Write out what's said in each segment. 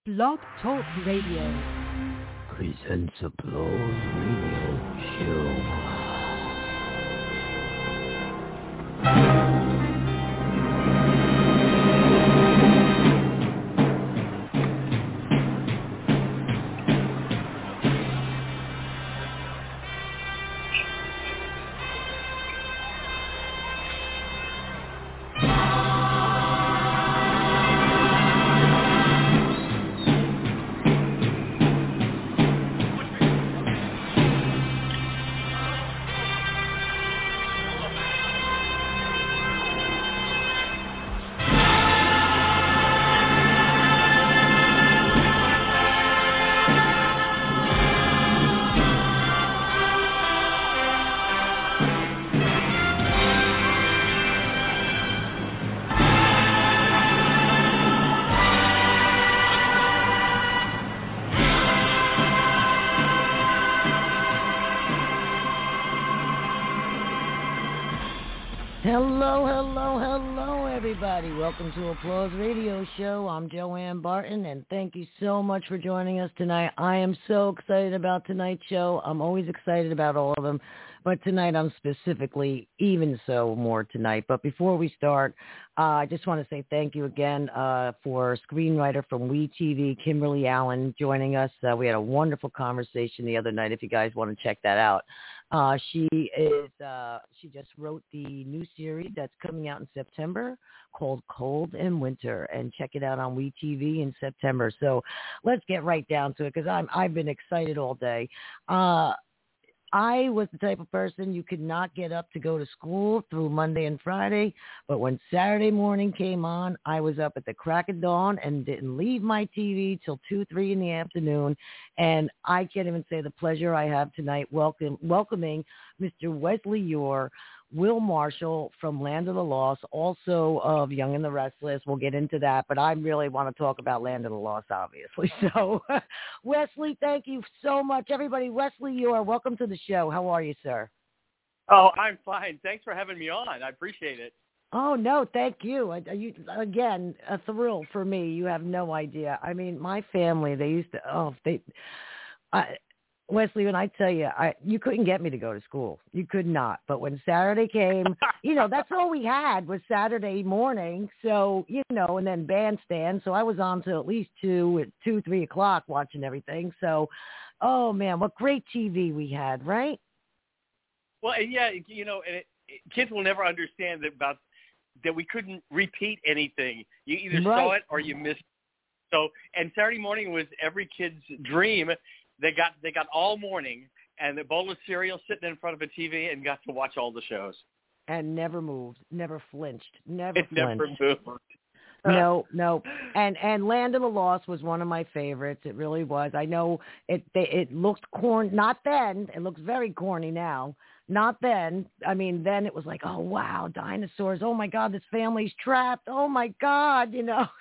Blog Talk Radio presents Applause Radio Show. Hello, everybody. Welcome to Applause Radio Show. I'm Joanne Barton, and thank you so much for joining us tonight. I am so excited about tonight's show. I'm always excited about all of them, but tonight I'm specifically even so more tonight. But before we start, I just want to say thank you again for screenwriter from WeTV, Kimberly Allen, joining us. We had a wonderful conversation the other night, if you guys want to check that out. She just wrote the new series that's coming out in September called Cold and Winter, and check it out on WeTV in September. So let's get right down to it, because I've been excited all day. I was the type of person you could not get up to go to school through Monday and Friday, but when Saturday morning came on, I was up at the crack of dawn and didn't leave my TV till 2, 3 in the afternoon. And I can't even say the pleasure I have tonight welcoming Mr. Wesley Yore, Will Marshall from Land of the Lost, also of Young and the Restless. We'll get into that, but I really want to talk about Land of the Lost, obviously. So, Wesley, thank you so much. Everybody, Wesley Yore, welcome to the show. How are you, sir? Oh, I'm fine. Thanks for having me on. I appreciate it. Oh, no, thank you. Again, a thrill for me. You have no idea. I mean, my family, they used to, Wesley, when I tell you, you couldn't get me to go to school. You could not. But when Saturday came, that's all we had was Saturday morning. So, and then bandstand. So I was on till at least 2, 3 o'clock watching everything. So, oh, man, what great TV we had, right? Well, and yeah, kids will never understand that we couldn't repeat anything. You either saw it or you missed it. So, and Saturday morning was every kid's dream. They got all morning and a bowl of cereal sitting in front of a TV and got to watch all the shows. And never moved, never flinched, Never moved. No. And Land of the Lost was one of my favorites. It really was. I know it looked corny. Not then. It looks very corny now. Not then. I mean, then it was like, oh, wow, dinosaurs. Oh, my God, this family's trapped. Oh, my God,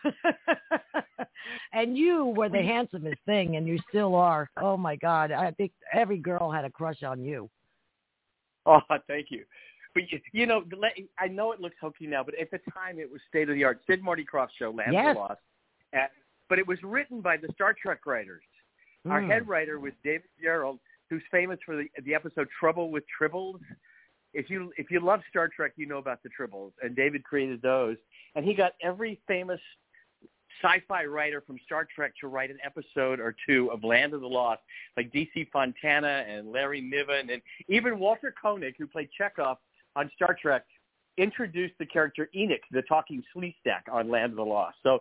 And you were the handsomest thing, and you still are. Oh, my God. I think every girl had a crush on you. Oh, thank you. But, I know it looks hokey now, but at the time it was state-of-the-art. Sid Marty Krofft show, Land of the Lost. But it was written by the Star Trek writers. Our head writer was David Gerrold, who's famous for the episode Trouble with Tribbles. If you love Star Trek, you know about the Tribbles, and David created those. And he got every famous sci-fi writer from Star Trek to write an episode or two of Land of the Lost, like D.C. Fontana and Larry Niven, and even Walter Koenig, who played Chekhov on Star Trek, introduced the character Enoch, the talking Sleestak, on Land of the Lost. So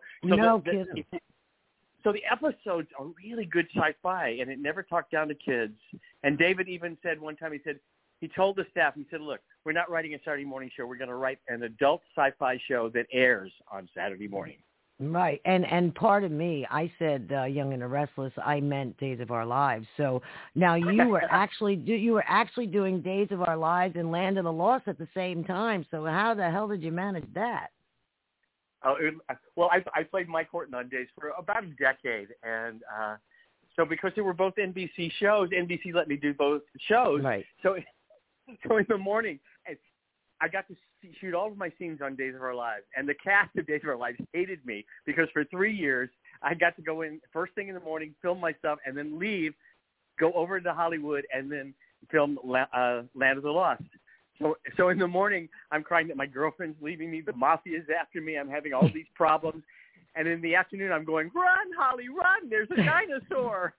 the episodes are really good sci-fi, and it never talked down to kids. And David even said one time, he told the staff, he said, look, we're not writing a Saturday morning show. We're going to write an adult sci-fi show that airs on Saturday morning. Right. And part of me, I said Young and the Restless, I meant Days of Our Lives. So now you were actually doing Days of Our Lives and Land of the Lost at the same time. So how the hell did you manage that? Well, I played Mike Horton on Days for about a decade, and so because they were both NBC shows, NBC let me do both shows. Right. So in the morning, I got to shoot all of my scenes on Days of Our Lives, and the cast of Days of Our Lives hated me because for 3 years I got to go in first thing in the morning, film my stuff, and then leave, go over to Hollywood, and then film Land of the Lost. So in the morning, I'm crying that my girlfriend's leaving me, the mafia's after me, I'm having all these problems. And in the afternoon, I'm going, run, Holly, run, there's a dinosaur.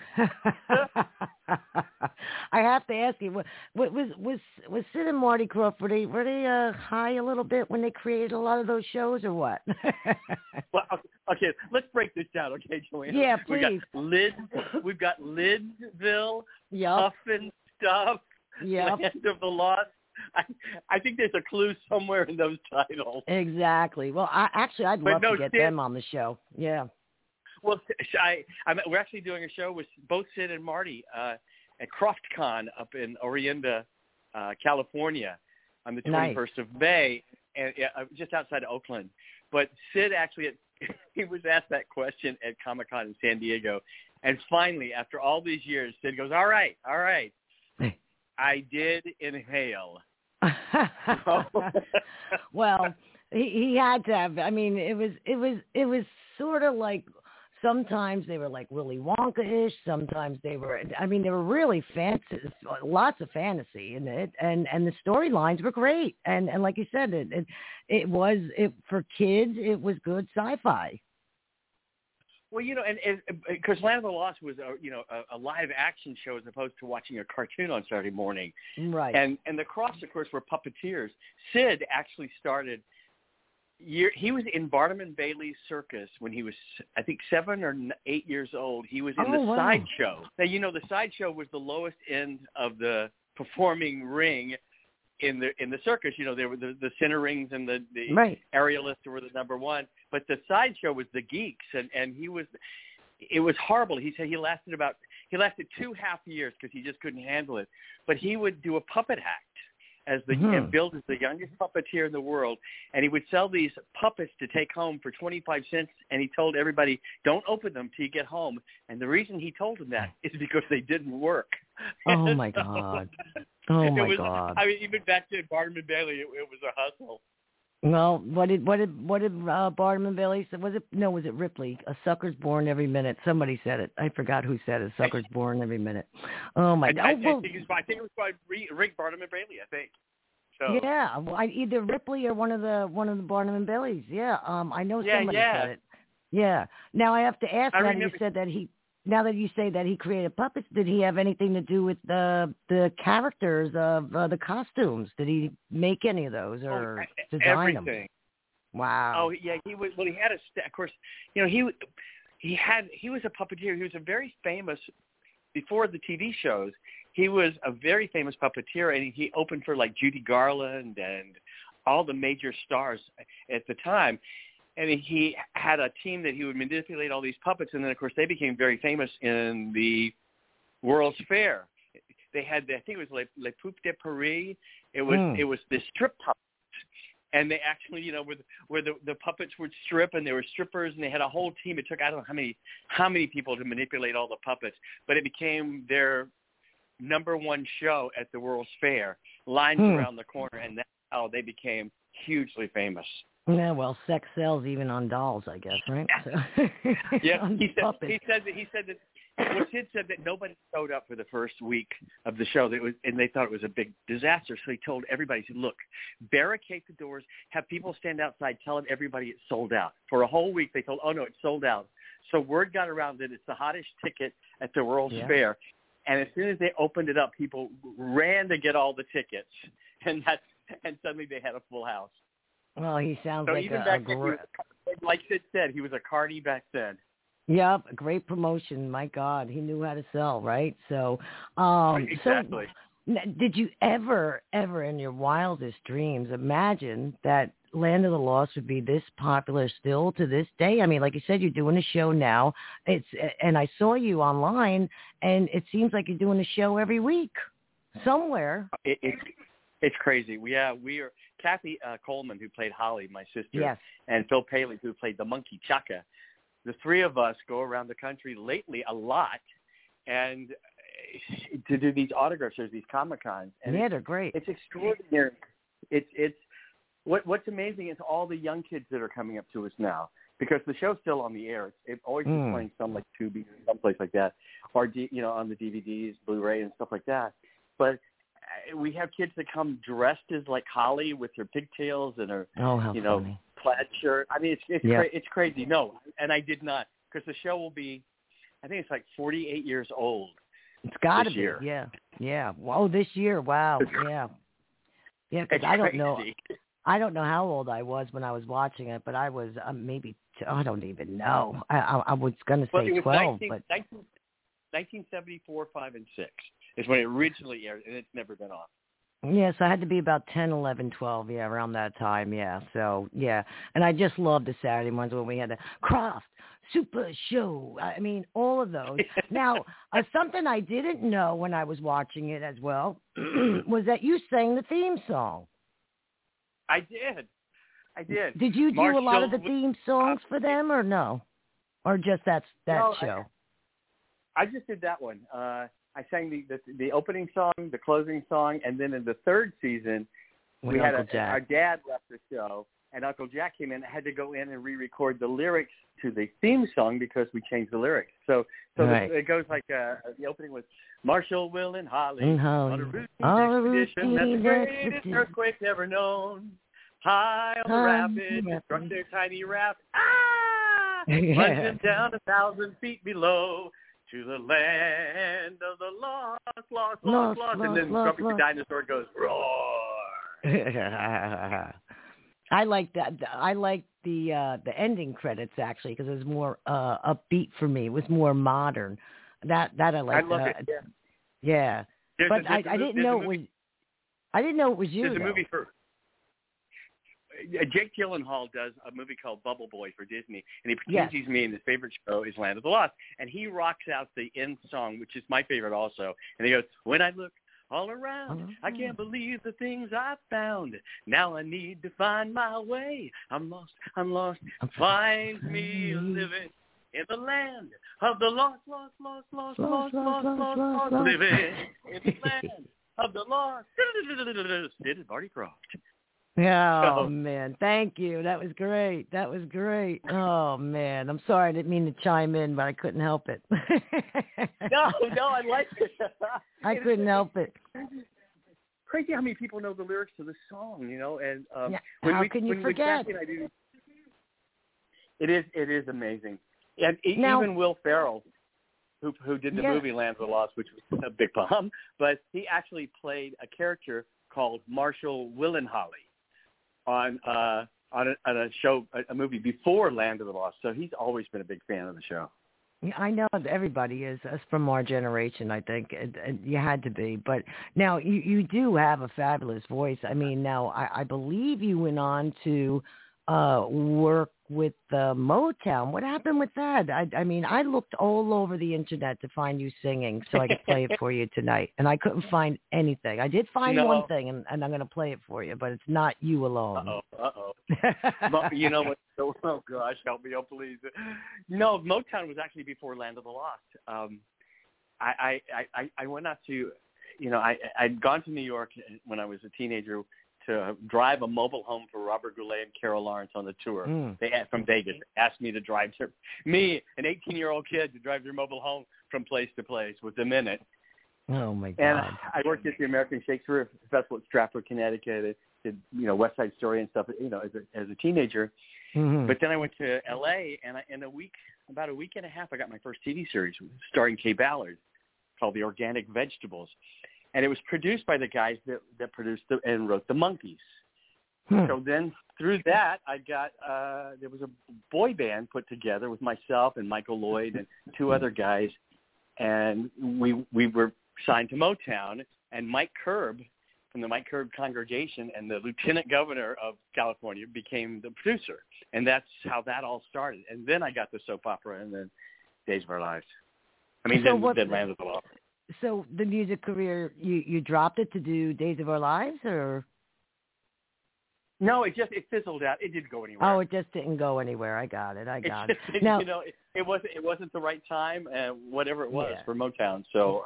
I have to ask you, was Sid and Marty Krofft, were they high a little bit when they created a lot of those shows, or what? Well, okay, let's break this down, okay, Joanne? Yeah, please. We've got Lidsville, yep. Huff and Stuff, yep. Land of the Lost. I think there's a clue somewhere in those titles. Exactly. Well, I'd love to get them on the show. Yeah. Well, we're actually doing a show with both Sid and Marty at CroftCon up in Orinda, California, on the 21st of May, and just outside of Oakland. But Sid actually, he was asked that question at Comic-Con in San Diego, and finally, after all these years, Sid goes, "All right, I did inhale." Well, he had to have. I mean, it was sort of like. Sometimes they were like Willy Wonka-ish. Sometimes they were really fancy, lots of fantasy in it, and the storylines were great. And like you said, it was for kids. It was good sci-fi. Well, and because Land of the Lost was a live action show as opposed to watching a cartoon on Saturday morning, right? And the Crofts, of course, were puppeteers. Sid actually started. He was in Barnum and Bailey's circus when he was, I think, 7 or 8 years old. He was in the sideshow. Now, the sideshow was the lowest end of the performing ring in the circus. There were the center rings and the right. aerialists were the number one. But the sideshow was the geeks, and it was horrible. He said he lasted 2.5 years because he just couldn't handle it. But he would do a puppet act. And billed as the youngest puppeteer in the world, and he would sell these puppets to take home for 25 cents, and he told everybody, don't open them till you get home. And the reason he told them that is because they didn't work. Oh, my God. Oh, my God. I mean, even back to Barnum and Bailey, it was a hustle. Well, what did Barnum and Bailey say? Was it Ripley? A sucker's born every minute. Somebody said it. I forgot who said it. Sucker's born every minute. Oh my God! I think it was by Rick Barnum and Bailey. I think. So. Yeah, either Ripley or one of the Barnum and Baileys. Yeah, I know somebody said it. Yeah. Now I have to ask. Now that you say that he created puppets, did he have anything to do with the characters of the costumes? Did he make any of those or design everything. them? Wow. Oh yeah, he was. Well, he had of course, he was a puppeteer. He was a very famous before the TV shows. He was a very famous puppeteer, and he opened for like Judy Garland and all the major stars at the time. And he had a team that he would manipulate all these puppets, and then of course they became very famous in the World's Fair. They had, I think it was Les Poupes de Paris. It was this strip puppets, and they actually, where the puppets would strip, and they were strippers, and they had a whole team. It took I don't know how many people to manipulate all the puppets, but it became their number one show at the World's Fair. Lines around the corner, and that's how they became hugely famous. Yeah, well, sex sells even on dolls, I guess, right? So, yeah, he said that. Well, Sid said that nobody showed up for the first week of the show, and they thought it was a big disaster. So he told everybody, he said, "Look, barricade the doors, have people stand outside, telling everybody it's sold out." For a whole week, they told, "Oh no, it's sold out." So word got around that it's the hottest ticket at the World's Fair, and as soon as they opened it up, people ran to get all the tickets, and suddenly they had a full house. Well, he sounds so like even back then, like Sid said, he was a Cardi back then. Yep, great promotion. My God, he knew how to sell, right? So, exactly. So, did you ever in your wildest dreams imagine that Land of the Lost would be this popular still to this day? I mean, like you said, you're doing a show now. And I saw you online, and it seems like you're doing a show every week somewhere. It's crazy. We are Kathy Coleman, who played Holly, my sister, yes, and Phil Paley, who played the monkey Chaka. The three of us go around the country lately a lot, and to do these autograph shows, these Comic-Cons. And yeah, they're great. It's extraordinary. It's what's amazing is all the young kids that are coming up to us now. because the show's still on the air. It always is playing some like Tubi or someplace like that, or on the DVDs, Blu-ray, and stuff like that. But we have kids that come dressed as like Holly with her pigtails and her funny. plaid shirt. I mean, it's crazy. No, and I did not, because the show will be, I think it's like 48 years old. It's got to be. Year. Yeah. Whoa, this year. Wow. Yeah. Yeah, because I don't know. I don't know how old I was when I was watching it, but I was maybe, I don't even know. I was going to say 12. 1974, 5, and 6 is when it originally aired, and it's never been on. Yes, I had to be about 10, 11, 12, around that time, So, and I just loved the Saturday mornings when we had the Croft Super Show. I mean, all of those. Now, something I didn't know when I was watching it as well was that you sang the theme song. I did. Did you do a lot of the theme songs for them or no? Or just that show? I just did that one. I sang the opening song, the closing song, and then in the third season, we had our dad left the show, and Uncle Jack came in and had to go in and re-record the lyrics to the theme song because we changed the lyrics. So right. It goes like the opening was Marshall, Will, and Holly on a routine expedition that's the greatest earthquake ever known. High on the rapids, struck their tiny raft. Plunging down 1,000 feet below to the land of the lost. And then Grumpy the Dinosaur goes, roar. I like that. I like the ending credits, actually, because it was more upbeat for me. It was more modern. That I like. I love it, yeah. But I didn't know it was. I didn't know it was you. There's a movie for. Jake Gyllenhaal does a movie called Bubble Boy for Disney, and he pretends he's me, and his favorite show is Land of the Lost. And he rocks out the end song, which is my favorite also. And he goes, when I look all around, I can't believe the things I found. Now I need to find my way. I'm lost. Find me living in the land of the lost. Living in the land of the lost. It is Barty Croft. Oh, man. Thank you. That was great. Oh, man. I'm sorry. I didn't mean to chime in, but I couldn't help it. No, I like it. I couldn't help it. Crazy how many people know the lyrics to the song, and how can you forget? It is amazing. And even Will Ferrell, who did the movie Land of the Lost, which was a big bomb, but he actually played a character called Marshall Will and Holly on a show, a movie before Land of the Lost. So he's always been a big fan of the show. Yeah, I know everybody is. That's from our generation, I think. And you had to be. But now you do have a fabulous voice. I mean, now I believe you went on to work with Motown. What happened with that? I mean, I looked all over the internet to find you singing so I could play it for you tonight, and I couldn't find anything. I did find one thing, and I'm going to play it for you, but it's not you alone. You know what? Oh, gosh, help me, please. No, Motown was actually before Land of the Lost. I went out to, I'd gone to New York when I was a teenager to drive a mobile home for Robert Goulet and Carol Lawrence on the tour. They from Vegas asked me to drive me, an 18-year-old kid, to drive their mobile home from place to place with them in it. Oh my God! And I worked at the American Shakespeare Festival at Stratford, Connecticut. I did West Side Story and stuff. As a teenager. Mm-hmm. But then I went to L.A. and about a week and a half, I got my first TV series starring Kay Ballard called The Organic Vegetables. And it was produced by the guys that produced and wrote The Monkees. So then through that, I got there was a boy band put together with myself and Michael Lloyd and two other guys, and we were signed to Motown. And Mike Curb from the Mike Curb Congregation and the Lieutenant Governor of California became the producer, and that's how that all started. And then I got the soap opera and then Days of Our Lives. Then Land of the Lost. So the music career, you dropped it to do Days of Our Lives, or? No, it fizzled out. It didn't go anywhere. Oh, it just didn't go anywhere. I got it. Now, it wasn't the right time, whatever it was for Motown. So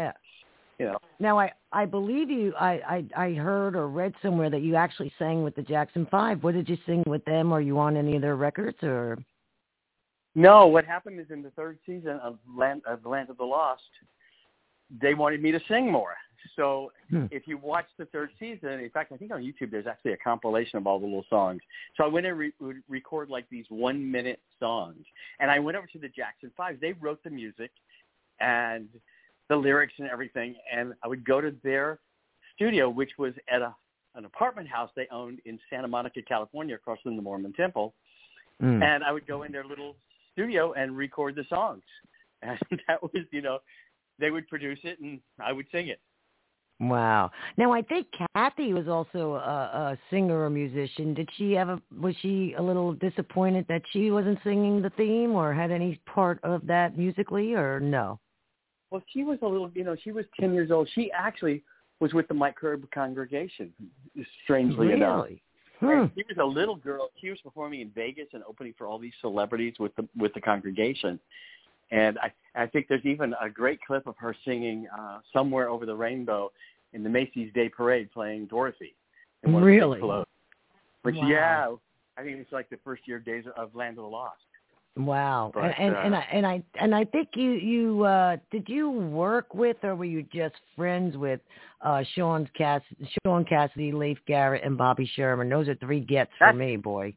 Now I believe you. I heard or read somewhere that you actually sang with the Jackson 5. What did you sing with them? Are you on any of their records or? No, what happened is in the third season of The Land of the Lost, they wanted me to sing more. So if you watch the third season, in fact, I think on YouTube there's actually a compilation of all the little songs. So I went and would record like these 1-minute songs. And I went over to the Jackson 5. They wrote the music and the lyrics and everything. And I would go to their studio, which was at an apartment house they owned in Santa Monica, California, across from the Mormon Temple. And I would go in their little studio and record the songs. And that was, they would produce it and I would sing it. Wow. Now, I think Kathy was also a singer or musician. Was she a little disappointed that she wasn't singing the theme or had any part of that musically, or no? Well, she was a little, she was 10 years old. She actually was with the Mike Curb congregation, strangely enough. She was a little girl. She was performing in Vegas and opening for all these celebrities with the congregation. And I think there's even a great clip of her singing Somewhere Over the Rainbow in the Macy's Day Parade playing Dorothy. Really? Which, yeah, I think it's like the first year days of Land of the Lost. Wow. But, and I think you did you work with, or were you just friends with Sean Cassidy, Leif Garrett, and Bobby Sherman? Those are 3 gets for me, boy.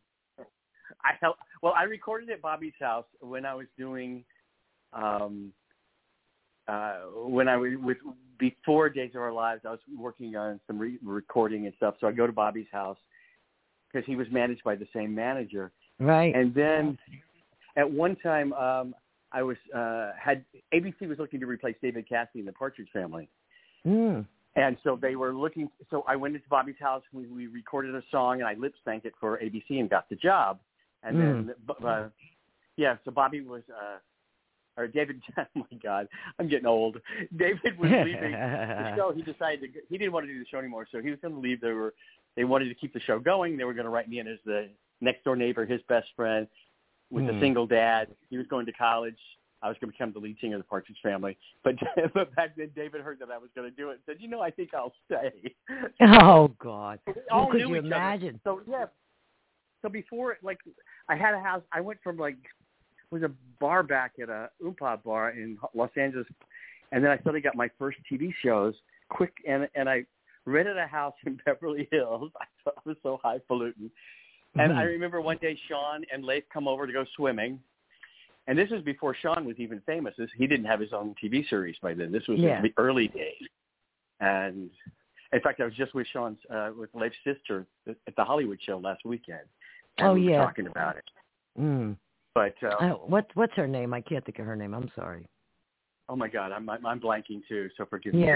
I recorded at Bobby's house when I was doing, before Days of Our Lives, I was working on some recording and stuff. So I go to Bobby's house because he was managed by the same manager. Right. And then at one time, I was ABC was looking to replace David Cassidy in the Partridge Family. And so they were looking. So I went into Bobby's house. We recorded a song, and I lip synced it for ABC and got the job. And then, so Bobby was, or David, oh my God, I'm getting old. David was leaving the show. He decided he didn't want to do the show anymore, so he was going to leave. They wanted to keep the show going. They were going to write me in as the next door neighbor, his best friend, with a single dad. He was going to college. I was going to become the lead singer of the Partridge Family. But back then, David heard that I was going to do it and said, I think I'll stay. Oh, God. All could knew you each imagine? Other. So, yeah. So before, I had a house. I went from, was a bar back at a Oompa bar in Los Angeles, and then I suddenly got my first TV shows and I rented a house in Beverly Hills. I thought I was so highfalutin. And I remember one day Sean and Leif come over to go swimming, and this is before Sean was even famous. He didn't have his own TV series by then. This was in the early days. And, in fact, I was just with with Leif's sister at the Hollywood show last weekend. And we were talking about it. But what's her name? I can't think of her name. I'm sorry. Oh my God, I'm blanking too. So forgive me.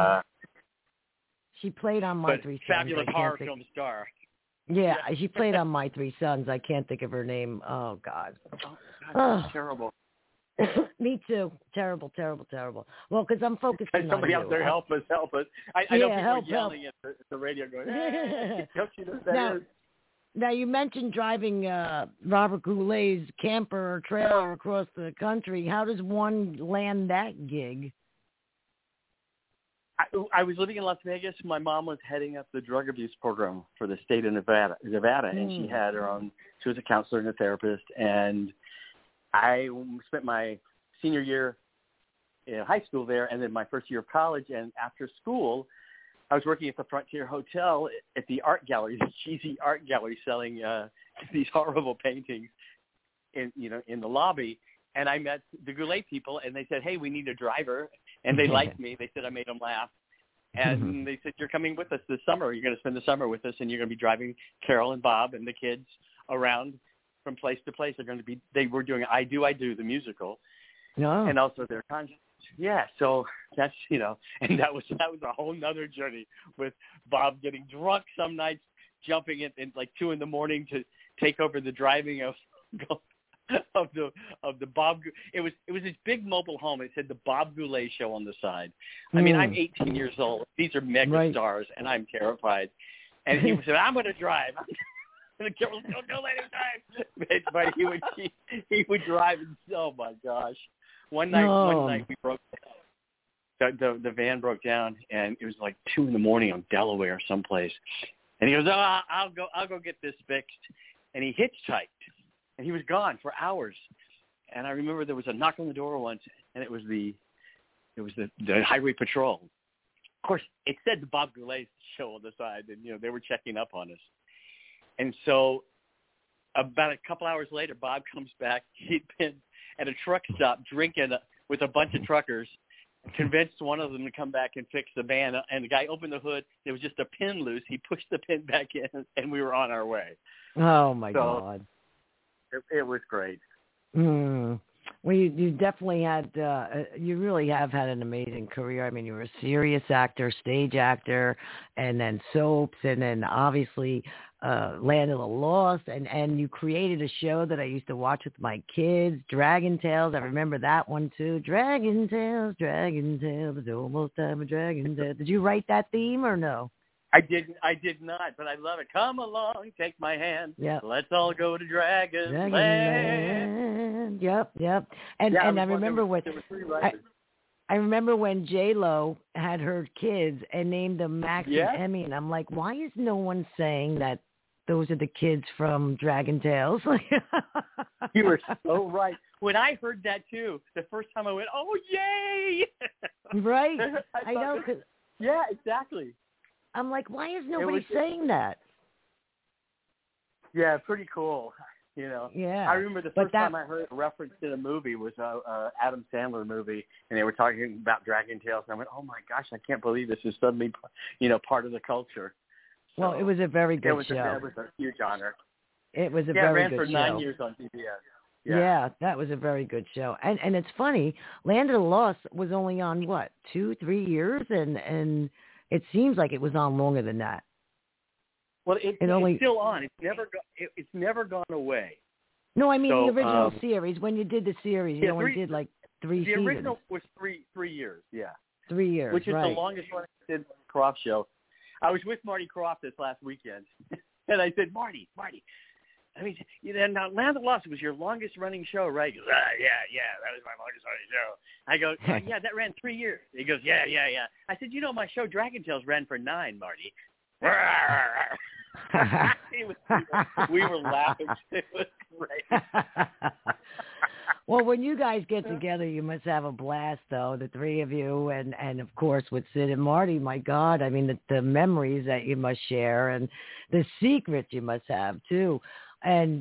She played on My Three Sons. Fabulous horror film star. Yeah, she played on My Three Sons. I can't think of her name. Oh God. That's terrible. Me too. Terrible. Well, because I'm focusing on somebody you. out there, help us. I know people are yelling help. at the radio going, hey, don't you know that is? Now, you mentioned driving Robert Goulet's camper or trailer across the country. How does one land that gig? I was living in Las Vegas. My mom was heading up the drug abuse program for the state of Nevada, and she had her own. She was a counselor and a therapist, and I spent my senior year in high school there, and then my first year of college. And after school, I was working at the Frontier Hotel at the art gallery, the cheesy art gallery, selling these horrible paintings in the lobby. And I met the Goulet people, and they said, "Hey, we need a driver." And they liked me. They said I made them laugh. And they said, "You're coming with us this summer. You're going to spend the summer with us, and you're going to be driving Carol and Bob and the kids around from place to place." They were doing I Do, the musical, and also their concerts. Yeah, so that's, and that was a whole nother journey with Bob getting drunk some nights, jumping in like 2 a.m. to take over the driving of the Bob. It was this big mobile home. It said the Bob Goulet Show on the side. I mean, I'm 18 years old. These are mega stars, and I'm terrified. And he said, "I'm going to drive." And the kid was, "Don't let him drive." But he would drive, and oh my gosh. One night we broke down. The van broke down, and it was like 2 a.m. on Delaware someplace. And he goes, "Oh, I'll go get this fixed." And he hitchhiked, and he was gone for hours. And I remember there was a knock on the door once, and it was the Highway Patrol. Of course, it said the Bob Goulet show on the side, and they were checking up on us. And so, about a couple hours later, Bob comes back. He'd been at a truck stop drinking with a bunch of truckers, convinced one of them to come back and fix the van. And the guy opened the hood. There was just a pin loose. He pushed the pin back in, and we were on our way. Oh my God! It was great. Well, you definitely had, you really have had an amazing career. I mean, you were a serious actor, stage actor, and then soaps, and then obviously Land of the Lost, and you created a show that I used to watch with my kids, Dragon Tales. I remember that one too. Dragon Tales, it's almost time for Dragon Tales. Did you write that theme or no? I did not, but I love it. Come along, take my hand. Yep. Let's all go to Dragon Land. Yep. And I remember I remember when J-Lo had her kids and named them Max and Emmy, and I'm like, why is no one saying that those are the kids from Dragon Tales? You were so right. When I heard that too, the first time I went, oh yay! Right. I know. Yeah, exactly. I'm like, why is nobody saying that? Yeah, pretty cool. Yeah. I remember the first time I heard a reference to the movie was a Adam Sandler movie, and they were talking about Dragon Tales, and I went, oh my gosh, I can't believe this is suddenly, part of the culture. So, well, it was a very good show. It was a huge honor. It was a very good show. It ran for 9 years on CBS. Yeah, that was a very good show. And it's funny, Land of the Lost was only on, 2-3 years? And it seems like it was on longer than that. Well, it's still on. It's never gone away. No, I mean the original series. When you did the series, you only did like 3 seasons. The original was 3 years, yeah. 3 years, which is the longest running Sid Croft show. I was with Marty Croft this last weekend, and I said, Marty, I mean, now Land of the Lost was your longest running show, right? He goes, yeah, that was my longest running show. I go, yeah, that ran 3 years. He goes, yeah. I said, my show Dragon Tales ran for 9, Marty. We were laughing. It was great. Well, when you guys get together, you must have a blast, though, the three of you, and of course with Sid and Marty. My God, I mean the memories that you must share and the secrets you must have too. And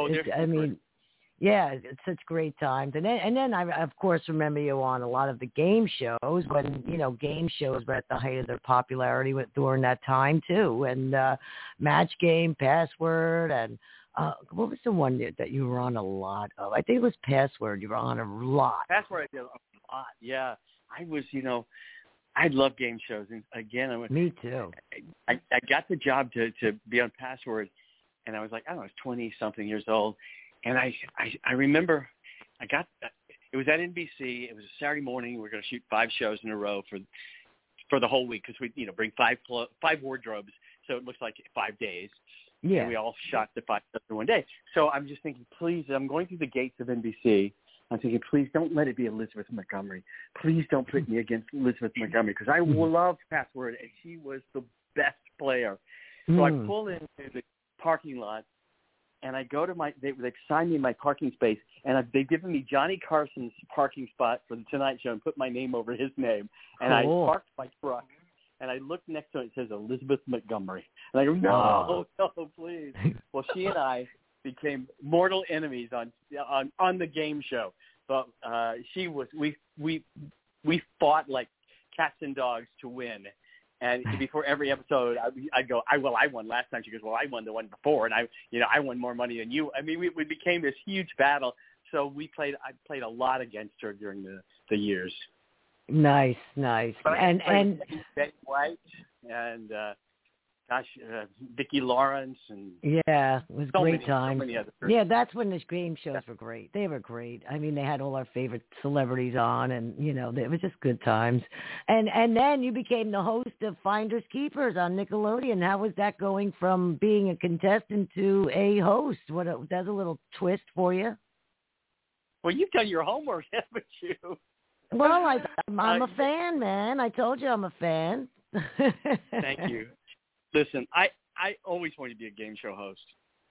yeah, it's such great times. And then I of course remember you on a lot of the game shows when game shows were at the height of their popularity during that time too. And Match Game, Password, and what was the one that you were on a lot of? I think it was Password. You were on a lot. Password, I did a lot. Yeah, I was. I love game shows, and again, me too. I got the job to be on Password, and I was like, I was 20-something years old, and I remember it was at NBC. It was a Saturday morning. We were going to shoot 5 shows in a row for the whole week because we bring 5 wardrobes, so it looks like 5 days. Yeah. And we all shot the 5 shows in one day. So I'm just thinking, please, I'm going through the gates of NBC. I'm thinking, please don't let it be Elizabeth Montgomery. Please don't put me against Elizabeth Montgomery because I love Password, and she was the best player. So I pull into the parking lot, and I go to they've signed me my parking space, and they've given me Johnny Carson's parking spot for the Tonight Show and put my name over his name. And I parked my truck, and I looked next to it. It says Elizabeth Montgomery. And I go, no, please. Well, she and I became mortal enemies on the game show. But we fought like cats and dogs to win. And before every episode, I'd go, I won last time. She goes, well, I won the one before, and I won more money than you. I mean, we became this huge battle. So I played a lot against her during the years. Nice. But and Betty White and Vicki Lawrence and yeah, it was great times. So many other yeah, that's when the game shows were great. They were great. I mean, they had all our favorite celebrities on, and it was just good times. And then you became the host of Finders Keepers on Nickelodeon. How was that going from being a contestant to a host? That's a little twist for you. Well, you've done your homework, haven't you? Well, I'm a fan, man. I told you I'm a fan. Thank you. Listen, I always wanted to be a game show host.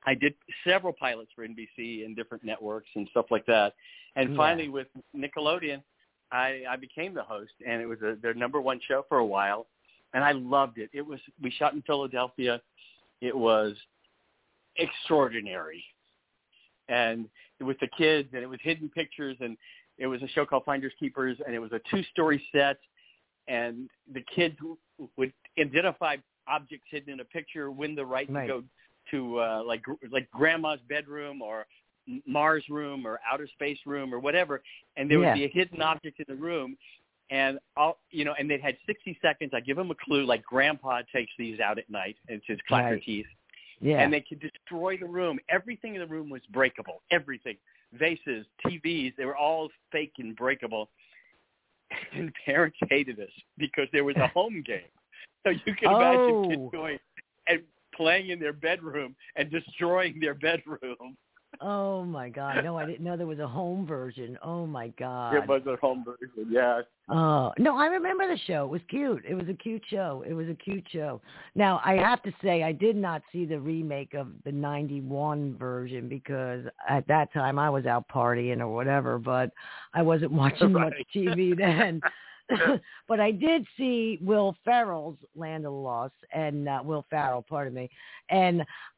I did several pilots for NBC and different networks and stuff like that. And finally with Nickelodeon, I became the host, and it was their number one show for a while, and I loved it. We shot in Philadelphia. It was extraordinary. And with the kids, and it was hidden pictures, and it was a show called Finders Keepers, and it was a 2-story set, and the kids would identify objects hidden in a picture, win the right to go to like grandma's bedroom or Mars room or outer space room or whatever, and there would be a hidden object in the room, and and they had 60 seconds. I give them a clue, like Grandpa takes these out at night, and it's his clacker teeth. Yeah. And they could destroy the room. Everything in the room was breakable. Everything. Vases, TVs, they were all fake and breakable. And parents hated us because there was a home game. So you can imagine kids going and playing in their bedroom and destroying their bedroom. Oh, my God. No, I didn't know there was a home version. Oh, my God. It was a home version, yeah. Oh, no, I remember the show. It was cute. It was a cute show. Now, I have to say, I did not see the remake of the 91 version because at that time I was out partying or whatever, but I wasn't watching much TV then. But I did see Will Ferrell's Land of the Lost, and Will Ferrell, pardon me. And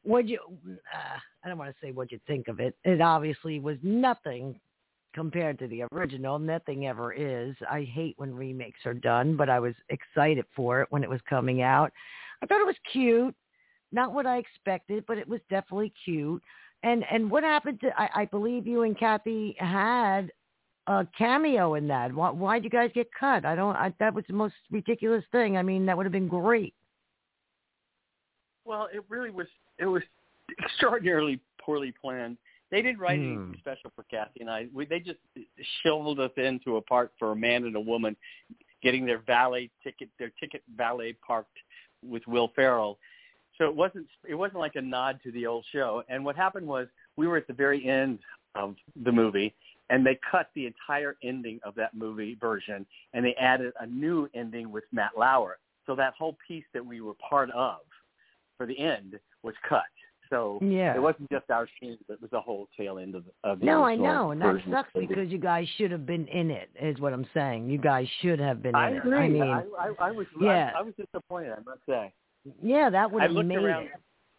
I don't want to say what you think of it. It obviously was nothing compared to the original. Nothing ever is. I hate when remakes are done, but I was excited for it when it was coming out. I thought it was cute. Not what I expected, but it was definitely cute. And what happened to, I believe you and Kathy had a cameo in that. Why'd you guys get cut? That was the most ridiculous thing. I mean, that would have been great. Well, it was extraordinarily poorly planned. They didn't write anything special for Kathy and I. They just shoveled us into a part for a man and a woman getting their ticket valet parked with Will Ferrell. So it wasn't like a nod to the old show. And what happened was we were at the very end of the movie, and they cut the entire ending of that movie version, and they added a new ending with Matt Lauer. So that whole piece that we were part of for the end was cut. So it wasn't just our scenes, it was the whole tail end of the No, I know, and that sucks because you guys should have been in it, is what I'm saying. You guys should have been in it. I mean, I was disappointed, I must say. Yeah, that would have made it.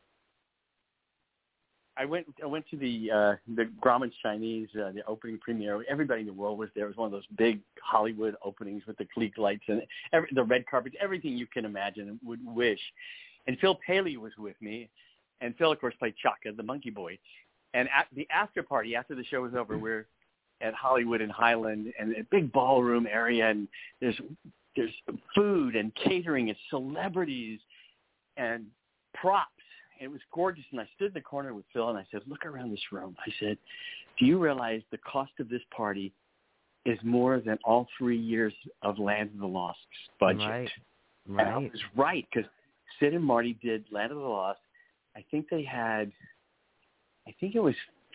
I went to the Grauman's Chinese, the opening premiere. Everybody in the world was there. It was one of those big Hollywood openings with the Klieg lights and the red carpet, everything you can imagine and would wish. And Phil Paley was with me. And Phil, of course, played Chaka, the monkey boy. And at the after party, after the show was over, we're at Hollywood and Highland and a big ballroom area. And there's food and catering and celebrities and props. It was gorgeous, and I stood in the corner with Phil, and I said, look around this room. I said, do you realize the cost of this party is more than all 3 years of Land of the Lost's budget? Right. And I was right, because Sid and Marty did Land of the Lost. I think it was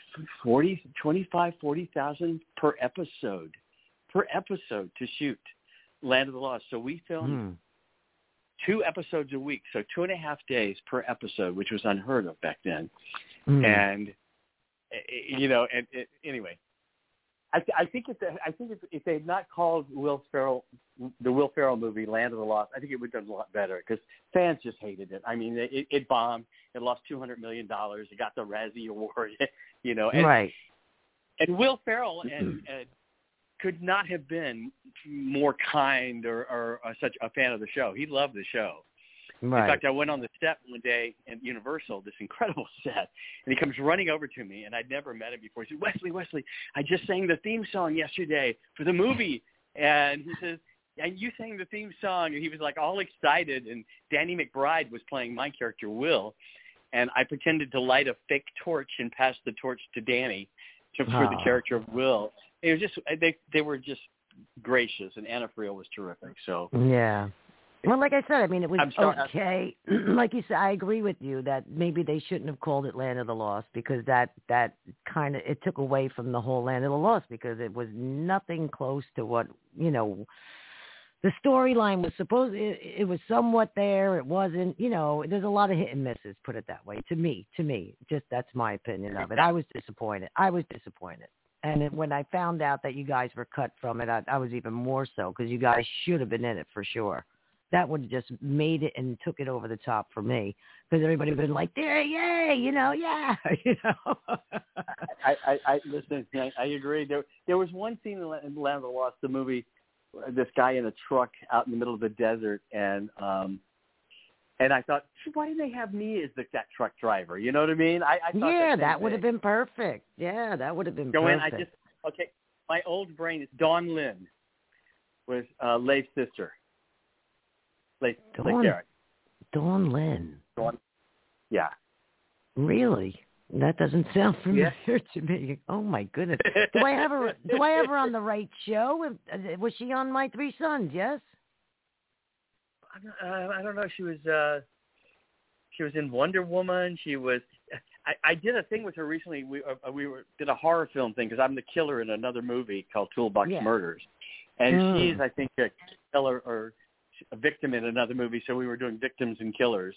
$40,000 per episode to shoot Land of the Lost. So we filmed 2 episodes a week, so 2.5 days per episode, which was unheard of back then. And anyway, I think if they had not called the Will Ferrell movie Land of the Lost, I think it would have done a lot better because fans just hated it. I mean, it bombed. It lost $200 million. It got the Razzie Award. And, and Will Ferrell could not have been more kind or such a fan of the show. He loved the show. Right. In fact, I went on the set one day at Universal, this incredible set, and he comes running over to me, and I'd never met him before. He said, Wesley, I just sang the theme song yesterday for the movie. And he says, and you sang the theme song. And he was like all excited, and Danny McBride was playing my character, Will. And I pretended to light a fake torch and pass the torch to Danny for the character of Will. It was just, they were just gracious, and Anna Friel was terrific. So yeah. Well, like I said, I mean, it was okay. Like you said, I agree with you that maybe they shouldn't have called it Land of the Lost because that kind of, it took away from the whole Land of the Lost because it was nothing close to what, the storyline was it was somewhat there. It wasn't, there's a lot of hit and misses, put it that way. To me, just that's my opinion of it. I was disappointed. And when I found out that you guys were cut from it, I was even more so, because you guys should have been in it for sure. That would have just made it and took it over the top for me, because everybody would have been like, there, yay, yeah. I listen. I agree. There was one scene in Land of the Lost, the movie, this guy in a truck out in the middle of the desert, and I thought, why didn't they have me as that truck driver? You know what I mean? I thought that would have been perfect. Yeah, that would have been Joanne, perfect. My old brain is Dawn Lynn was Leif's sister. Leif Garrett. Dawn Lynn. Yeah. Really? That doesn't sound familiar to me. Oh my goodness. Do I have her on the right show? Was she on My Three Sons? Yes. I don't know. She was in Wonder Woman. She was. I did a thing with her recently. We did a horror film thing, because I'm the killer in another movie called Toolbox Murders, and she's, I think, a killer or a victim in another movie. So we were doing victims and killers.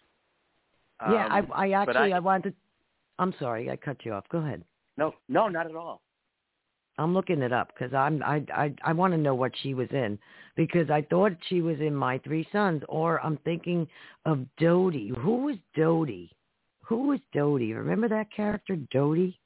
I wanted. I'm sorry, I cut you off. Go ahead. No, not at all. I'm looking it up, because I want to know what she was in, because I thought she was in My Three Sons, or I'm thinking of Dodie. Who was Dodie? Remember that character, Dodie?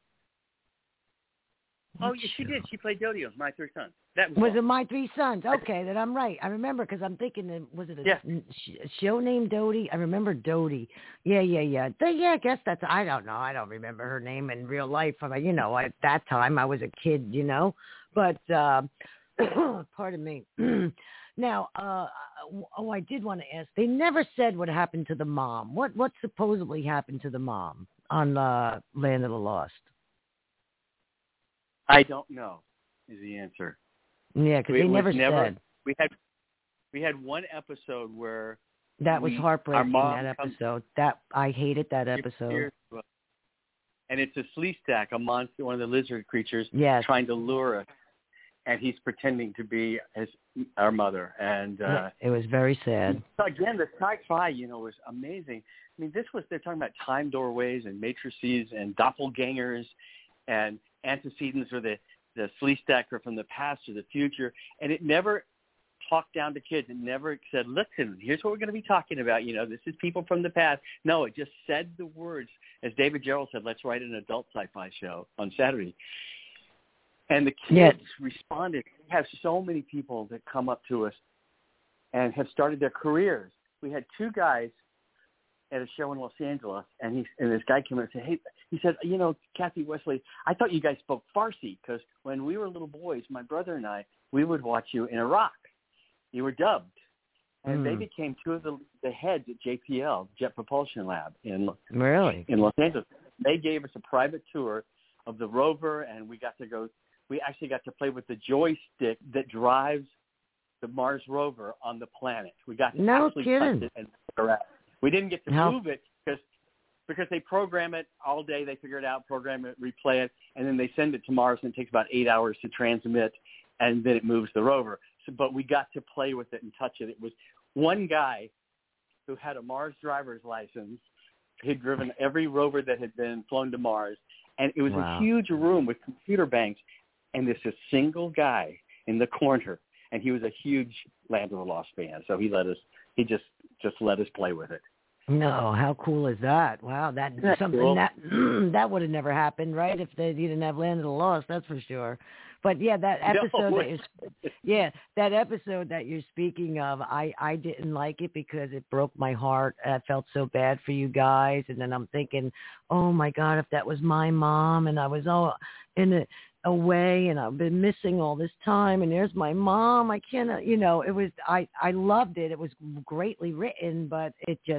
Oh, yeah, she did. She played Dodie on My Three Sons. That was it My Three Sons? Okay, then I'm right. I remember, because I'm thinking, was it a show named Dodie? I remember Dodie. Yeah. I guess that's, I don't know. I don't remember her name in real life. I mean, at that time I was a kid, but, pardon me. Now, I did want to ask, they never said what happened to the mom. What supposedly happened to the mom on Land of the Lost? I don't know is the answer. Yeah, because they never said. We had one episode where that was heartbreaking. That episode, I hated that episode. And it's a Sleestak, a monster, one of the lizard creatures, trying to lure us, and he's pretending to be our mother. And it was very sad. So again, the sci-fi, was amazing. I mean, they're talking about time doorways and matrices and doppelgangers and antecedents, or the Sleestak are from the past or the future, and it never talked down to kids. It never said, listen, here's what we're going to be talking about. This is people from the past. No, it just said the words. As David Gerrold said, let's write an adult sci-fi show on Saturday. And the kids responded. We have so many people that come up to us and have started their careers. We had two guys at a show in Los Angeles, and this guy came in and said, hey, he said, Kathy Wesley, I thought you guys spoke Farsi, because when we were little boys, my brother and I, we would watch you in Iraq. You were dubbed. And they became two of the heads at JPL, Jet Propulsion Lab, in Los Angeles. They gave us a private tour of the rover, and we actually got to play with the joystick that drives the Mars rover on the planet. We got to actually touch it and figure out. We didn't get to move it because they program it all day. They figure it out, program it, replay it, and then they send it to Mars, and it takes about 8 hours to transmit, and then it moves the rover. But we got to play with it and touch it. It was one guy who had a Mars driver's license. He'd driven every rover that had been flown to Mars, and it was a huge room with computer banks, and there's a single guy in the corner, and he was a huge Land of the Lost fan. So he just let us play with it. No, how cool is that? Wow, that's something cool. that would have never happened, right? If you didn't have Land of the Lost, that's for sure. But yeah, that episode that episode that you're speaking of, I didn't like it because it broke my heart. I felt so bad for you guys, and then I'm thinking, oh my God, if that was my mom, and I was all away, and I've been missing all this time, and there's my mom. I can't, it was, I loved it. It was greatly written, but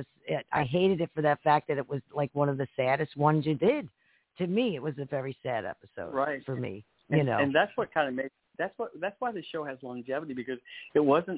I hated it for that fact that it was like one of the saddest ones you did. To me, it was a very sad episode for me, And that's what kind of made, that's why the show has longevity, because it wasn't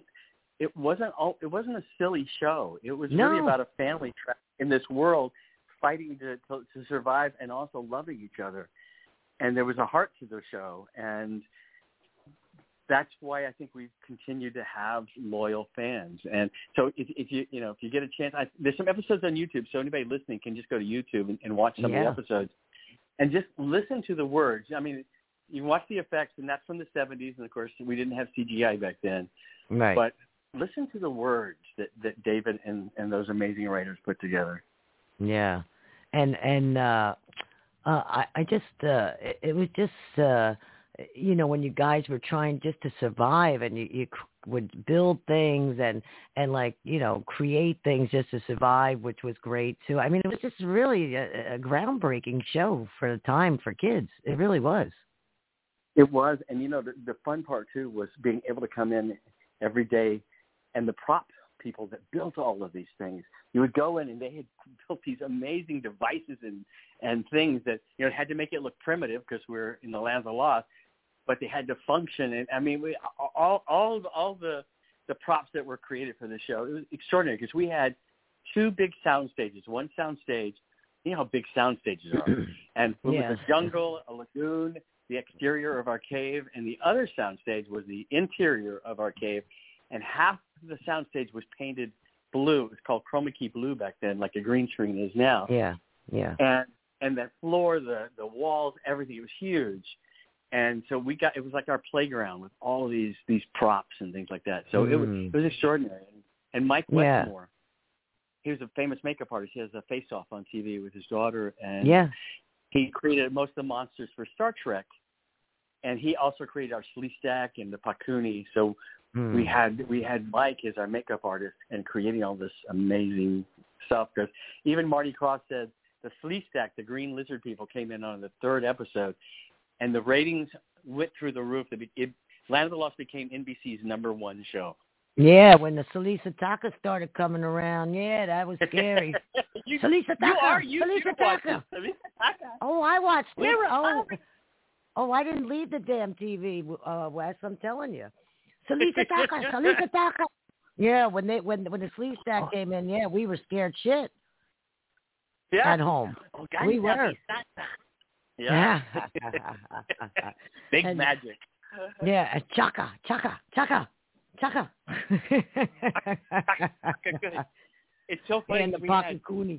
a silly show. It was really about a family in this world fighting to survive and also loving each other. And there was a heart to the show, and that's why I think we've continued to have loyal fans. And so if you get a chance, there's some episodes on YouTube, so anybody listening can just go to YouTube and watch some of the episodes and just listen to the words. I mean, you can watch the effects, and that's from the 70s, and of course we didn't have CGI back then. Right. But listen to the words that David and those amazing writers put together. Yeah. And I just it was just when you guys were trying just to survive, and you would build things and like create things just to survive, which was great too. I mean, it was just really a groundbreaking show for the time for kids. It really was. It was, and the fun part too was being able to come in every day, and the prop people that built all of these things. You would go in, and they had built these amazing devices and things that had to make it look primitive because we're in the land of the lost, but they had to function. And I mean, all the props that were created for the show, it was extraordinary because we had two big sound stages. One sound stage, you know how big sound stages are, and it was a jungle, a lagoon, the exterior of our cave, and the other sound stage was the interior of our cave, and half the sound stage was painted blue. It was called chroma key blue back then, like a green screen is now. Yeah. And that floor, the walls, everything, it was huge. And so it was like our playground with all of these props and things like that. So it was extraordinary. And Mike Westmore, he was a famous makeup artist. He has a face-off on TV with his daughter, and he created most of the monsters for Star Trek. And he also created our Sleestak and the Pakuni. So we had Mike as our makeup artist and creating all this amazing stuff. Because even Marty Cross said the Sleestak, the green lizard people, came in on the third episode, and the ratings went through the roof. Land of the Lost became NBC's #1 show. Yeah, when the Sleestak started coming around, that was scary. Sleestak. Oh, I watched it. Oh, I didn't leave the damn TV, Wes. I'm telling you. Sleestak. Yeah, when the Sleestak came in, we were scared shit. Yeah. At home. Oh, God, we were. Yeah. Big magic. Yeah, chaka. It's so funny. And the Pakuni.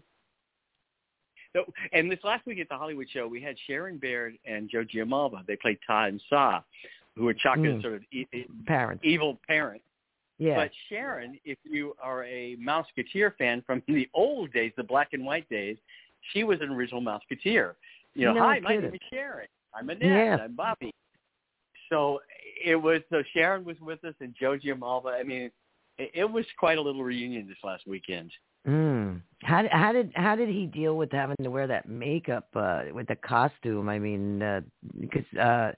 So, and this last week at the Hollywood show, we had Sharon Baird and Joe Giammalva. They played Todd and Saw, who were Chaka's sort of evil parents. Yeah. But Sharon, if you are a Mouseketeer fan from the old days, the black and white days, she was an original Mouseketeer. Hi, my name is Sharon. I'm Annette. I'm Bobby. So Sharon was with us, and Joe Giammalva. I mean, it was quite a little reunion this last weekend. How did he deal with having to wear that makeup with the costume? I mean, because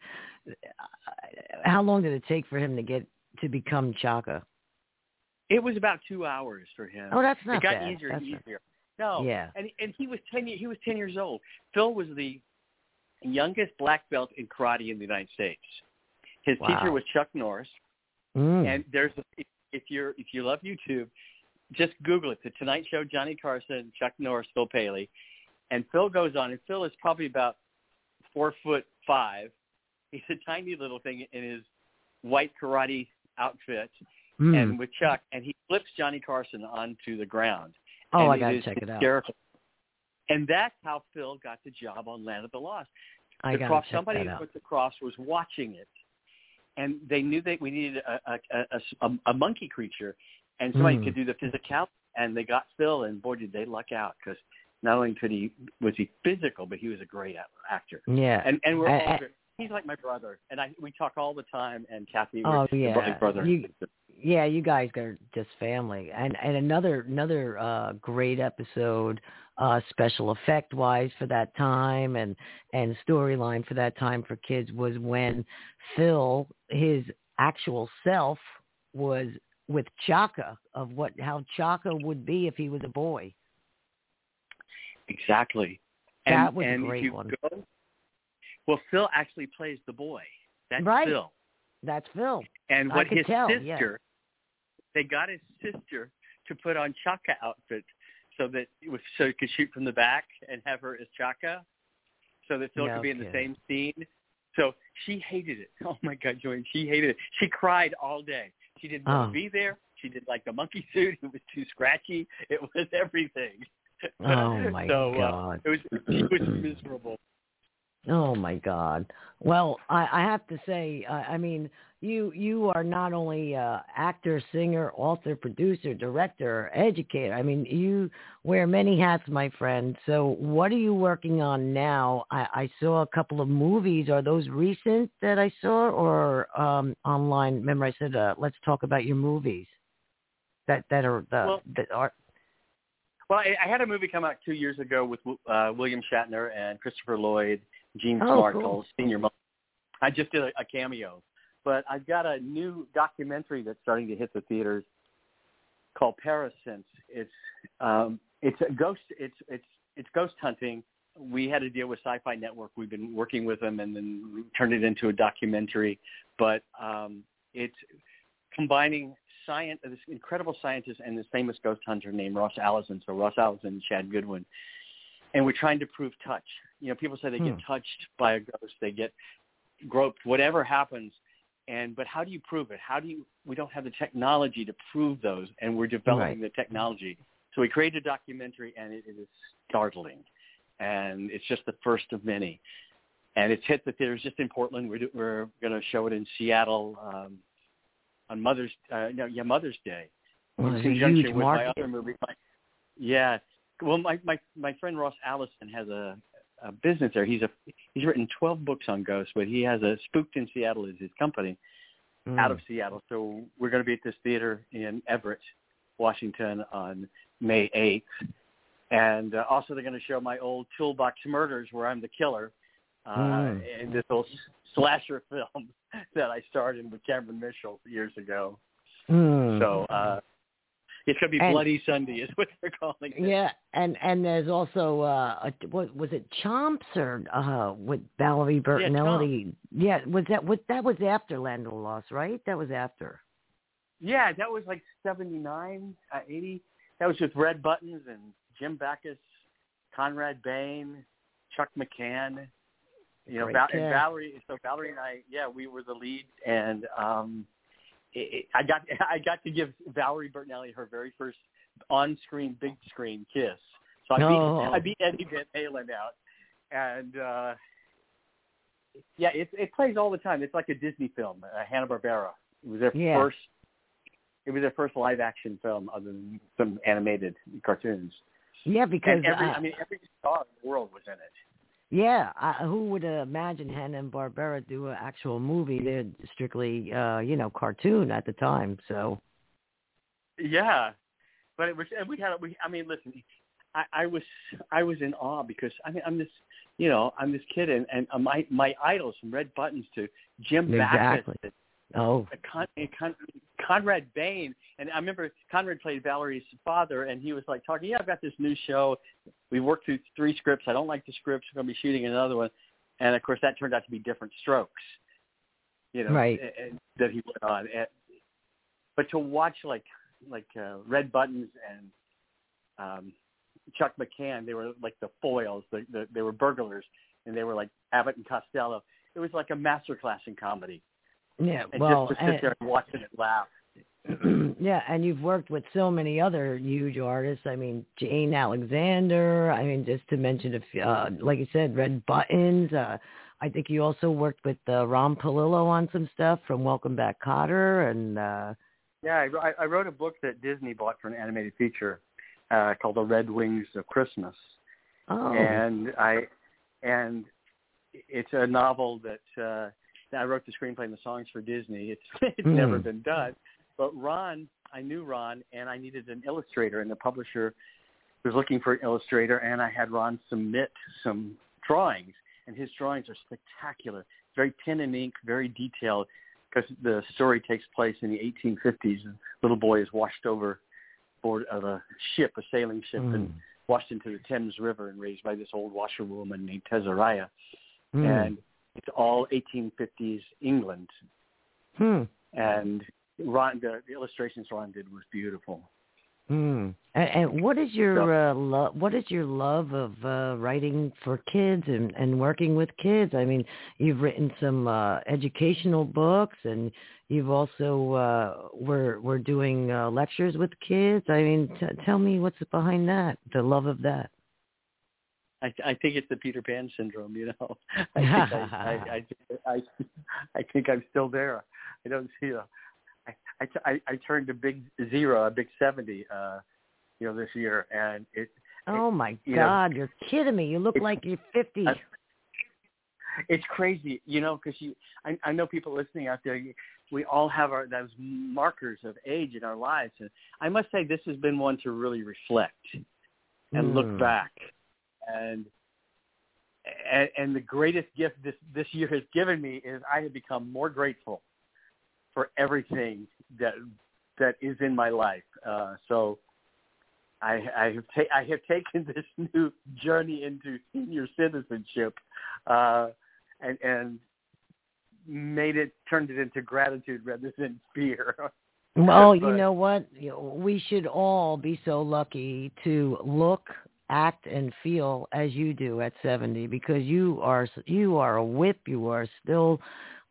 how long did it take for him to become Chaka? It was about 2 hours for him. Oh, that's not bad. It got easier and easier. No. Yeah. And he was 10 years old. Phil was the youngest black belt in karate in the United States. His teacher was Chuck Norris. And if you love YouTube, just Google it. The Tonight Show, Johnny Carson, Chuck Norris, Phil Paley. And Phil goes on, and Phil is probably about 4'5". He's a tiny little thing in his white karate outfit and with Chuck, and he flips Johnny Carson onto the ground. Oh, I got to check it out. And that's how Phil got the job on Land of the Lost. Somebody with the cross was watching it, and they knew that we needed a monkey creature, and somebody could do the physicality, and they got Phil, and boy, did they luck out, because not only was he physical, but he was a great actor. Yeah. And we're all he's like my brother, and we talk all the time, and Kathy, we're brother. You guys are just family. And another great episode, special effect wise for that time and storyline for that time for kids was when Phil, his actual self, was with Chaka of how Chaka would be if he was a boy. Exactly. That was a great one. Well, Phil actually plays the boy. That's right. Phil. That's Phil. And what his sister, they got his sister to put on Chaka outfit so he could shoot from the back and have her as Chaka, so that Phil could be in the same scene. So she hated it. Oh, my God, Joanne, she hated it. She cried all day. She didn't want to be there. She didn't like the monkey suit. It was too scratchy. It was everything. Oh, my God. She was miserable. Oh, my God. Well, I have to say, I mean, you are not only actor, singer, author, producer, director, educator. I mean, you wear many hats, my friend. So what are you working on now? I saw a couple of movies. Are those recent that I saw or online? Remember I said, let's talk about your movies that are that are. Well, I had a movie come out 2 years ago with William Shatner and Christopher Lloyd, Gene Smartles, cool. Senior. I just did a cameo. But I've got a new documentary that's starting to hit the theaters called Parasense. It's a ghost. It's ghost hunting. We had a deal with Sci-Fi Network. We've been working with them, and then turned it into a documentary. But it's combining science, this incredible scientist, and this famous ghost hunter named Ross Allison. So Ross Allison and Chad Goodwin, and we're trying to prove touch. You know, people say they get touched by a ghost, they get groped, whatever happens. But how do you prove it? We don't have the technology to prove those, and we're developing the technology. So we created a documentary, and it is startling. And it's just the first of many. And it's hit the theaters just in Portland. We're going to show it in Seattle on Mother's Day. Well, in conjunction with market. my other movie. Well, my friend Ross Allison has a business there. He's written 12 books on ghosts, but he has a Spooked in Seattle is his company out of Seattle. So we're going to be at this theater in Everett, Washington on May 8th. And also they're going to show my old Toolbox Murders where I'm the killer in this old slasher film that I starred in with Cameron Mitchell years ago. So it's going to be Bloody Sunday is what they're calling it. Yeah, and there's also, what was it, Chomps or with Valerie Bertinelli? Yeah, that was after Land of the Lost, right? That was after. Yeah, that was like 79, 80. That was with Red Buttons and Jim Backus, Conrad Bain, Chuck McCann. You know, and Valerie. So Valerie and I, we were the lead, and I got to give Valerie Bertinelli her very first on-screen, big-screen kiss. So I beat Eddie Van Halen out, and it plays all the time. It's like a Disney film, Hanna-Barbera. It was their first. It was their first live-action film, other than some animated cartoons. Yeah, because every star in the world was in it. Yeah, who would imagine Hanna-Barbera do an actual movie? They're strictly, cartoon at the time. So. Yeah, but it was. Listen, I was in awe because I'm this kid and my idols from Red Buttons to Jim Backus. Conrad Bain, and I remember Conrad played Valerie's father, and he was like talking, I've got this new show. We worked through 3 scripts. I don't like the scripts. We're going to be shooting another one. And, of course, that turned out to be Different Strokes, right. that he went on. But to watch, like Red Buttons and Chuck McCann, they were like the foils. They were burglars, and they were like Abbott and Costello. It was like a masterclass in comedy. Yeah, and just to sit there and watch it laugh. Yeah, and you've worked with so many other huge artists. I mean, Jane Alexander. I mean, just to mention a few, like you said, Red Buttons. I think you also worked with Ron Palillo on some stuff from Welcome Back, Kotter, and. I wrote a book that Disney bought for an animated feature called The Red Wings of Christmas. Oh. And it's a novel that. I wrote the screenplay and the songs for Disney. It's never been done. But I knew Ron, and I needed an illustrator, and the publisher was looking for an illustrator, and I had Ron submit some drawings, and his drawings are spectacular. Very pen and ink, very detailed, because the story takes place in the 1850s. A little boy is washed overboard of a sailing ship, and washed into the Thames River and raised by this old washerwoman named Tessariah. And it's all 1850s England. And Ron, the illustrations Ron did was beautiful. And what is your what is your love of writing for kids and working with kids? I mean, you've written some educational books, and you've also we're doing lectures with kids. I mean, tell me what's behind that, the love of that. I think it's the Peter Pan syndrome, you know. I think I'm still there. I don't see I turned a big 0, a big 70, this year, and Oh my God! You're kidding me. You look like you're 50. It's crazy, because I know people listening out there. We all have those markers of age in our lives, and I must say this has been one to really reflect and look back. And the greatest gift this year has given me is I have become more grateful for everything that is in my life. So I have taken this new journey into senior citizenship and turned it into gratitude rather than fear. Well, you know what? We should all be so lucky to look, act, and feel as you do at 70, because you are a whip. You are still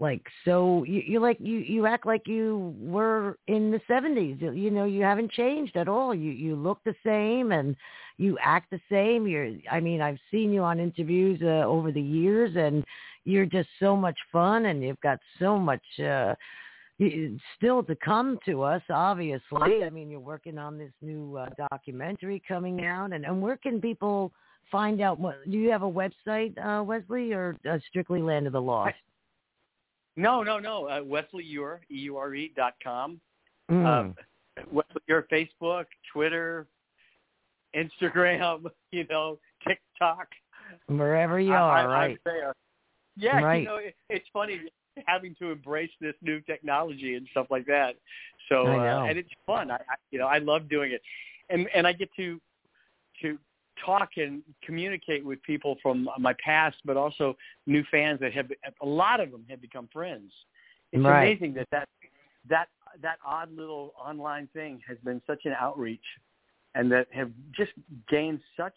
you act like you were in the 70s. You haven't changed at all. You look the same and you act the same. I've seen you on interviews over the years, and you're just so much fun, and you've got so much still to come to us, obviously. I mean, you're working on this new documentary coming out, and where can people find out? Do you have a website, Wesley, or strictly Land of the Lost? No. Wesley EURE.com. Wesley Ure, Facebook, Twitter, Instagram, TikTok. Wherever you are, right? I'm there. Yeah, right. It's funny having to embrace this new technology and stuff like that. So, and it's fun. I love doing it, and I get to talk and communicate with people from my past, but also new fans that a lot of them have become friends. It's amazing that odd little online thing has been such an outreach, and that have just gained such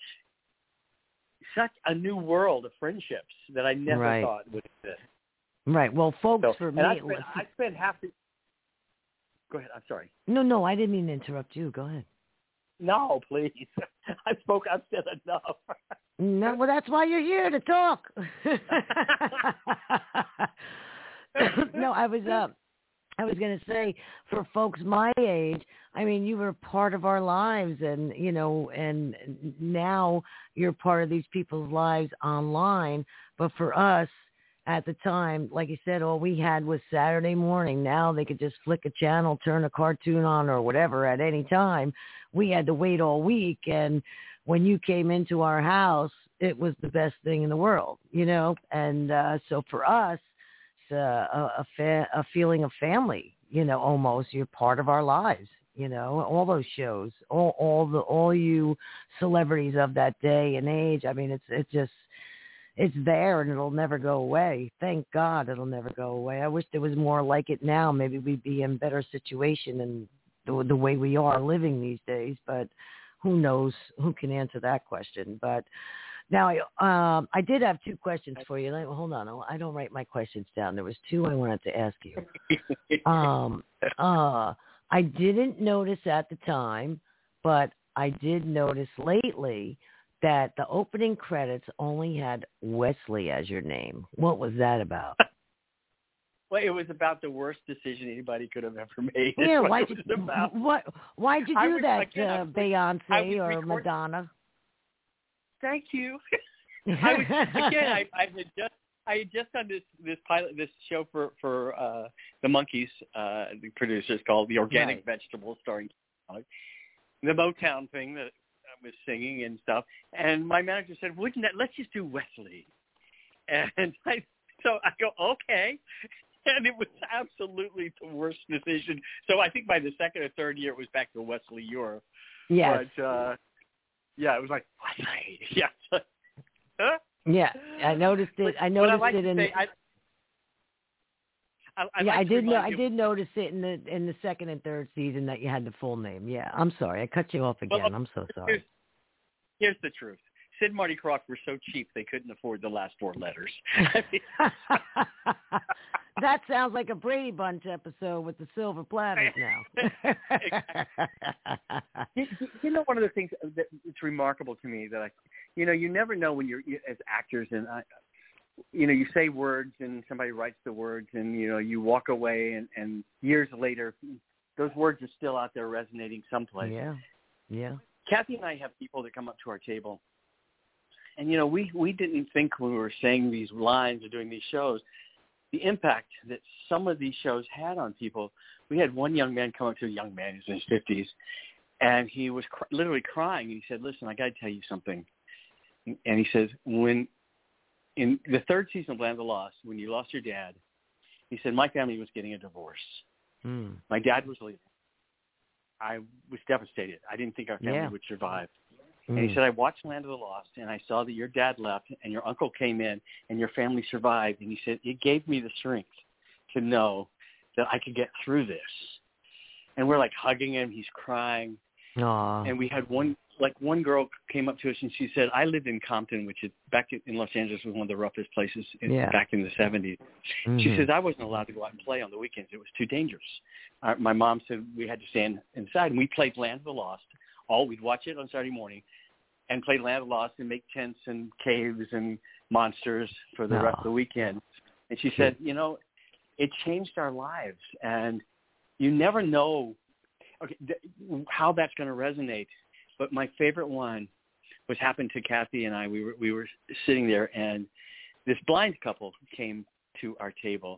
a new world of friendships that I never thought would exist. Right. Well, folks, for me, I spent half the. Go ahead. I'm sorry. No, I didn't mean to interrupt you. Go ahead. No, please. I've said enough. No, well, that's why you're here, to talk. No, I was going to say, for folks my age, I mean, you were part of our lives, and and now you're part of these people's lives online. But for us, at the time, like you said, all we had was Saturday morning. Now they could just flick a channel, turn a cartoon on or whatever at any time. We had to wait all week. And when you came into our house, it was the best thing in the world, And so for us, it's a feeling of family, almost. You're part of our lives, all those shows, all you celebrities of that day and age. I mean, it's there, and it'll never go away. Thank God it'll never go away. I wish there was more like it now. Maybe we'd be in better situation and the way we are living these days, but who knows? Who can answer that question? But now I did have 2 questions for you. Hold on. I don't write my questions down. There was 2 I wanted to ask you. I didn't notice at the time, but I did notice lately that the opening credits only had Wesley as your name. What was that about? Well, it was about the worst decision anybody could have ever made. Yeah, why'd you do that, Beyonce or Madonna? Thank you. I had just done this pilot, this show for the Monkees, the producers, called The Organic Vegetables, starring the Motown thing that I was singing and stuff. And my manager said, let's just do Wesley. And so I go, okay. And it was absolutely the worst decision. So I think by the second or third year, it was back to Wesley Ure. Yes. But, it was like, Wesley. Yeah. Yeah, I noticed it. I did know. I did notice it in the second and third season that you had the full name. Yeah, I'm sorry. I cut you off again. I'm so sorry. Here's the truth. Sid and Marty Krofft were so cheap they couldn't afford the last 4 letters. That sounds like a Brady Bunch episode with the silver platters now. You know, one of the things that it's remarkable to me that you never know when you're as actors and you say words and somebody writes the words and you walk away and years later those words are still out there resonating someplace. Yeah. Kathy and I have people that come up to our table. And, we didn't think when we were saying these lines or doing these shows, the impact that some of these shows had on people. We had one young man come up to a young man, he's in his 50s, and he was literally crying. And he said, listen, I got to tell you something. And he says, when in the 3rd season of Land of the Lost, when you lost your dad, he said, my family was getting a divorce. My dad was leaving. I was devastated. I didn't think our family would survive. And he said, I watched Land of the Lost, and I saw that your dad left, and your uncle came in, and your family survived. And he said, it gave me the strength to know that I could get through this. And we're, like, hugging him. He's crying. Aww. And we had one girl came up to us, and she said, I lived in Compton, which is back in Los Angeles was one of the roughest places back in the 70s. She says, I wasn't allowed to go out and play on the weekends. It was too dangerous. My mom said we had to stand inside, and we played Land of the Lost. We'd watch it on Saturday morning and play Land of the Lost and make tents and caves and monsters for the rest of the weekend. And she said, it changed our lives. And you never know how that's going to resonate. But my favorite one was happened to Kathy and I. We were sitting there, and this blind couple came to our table.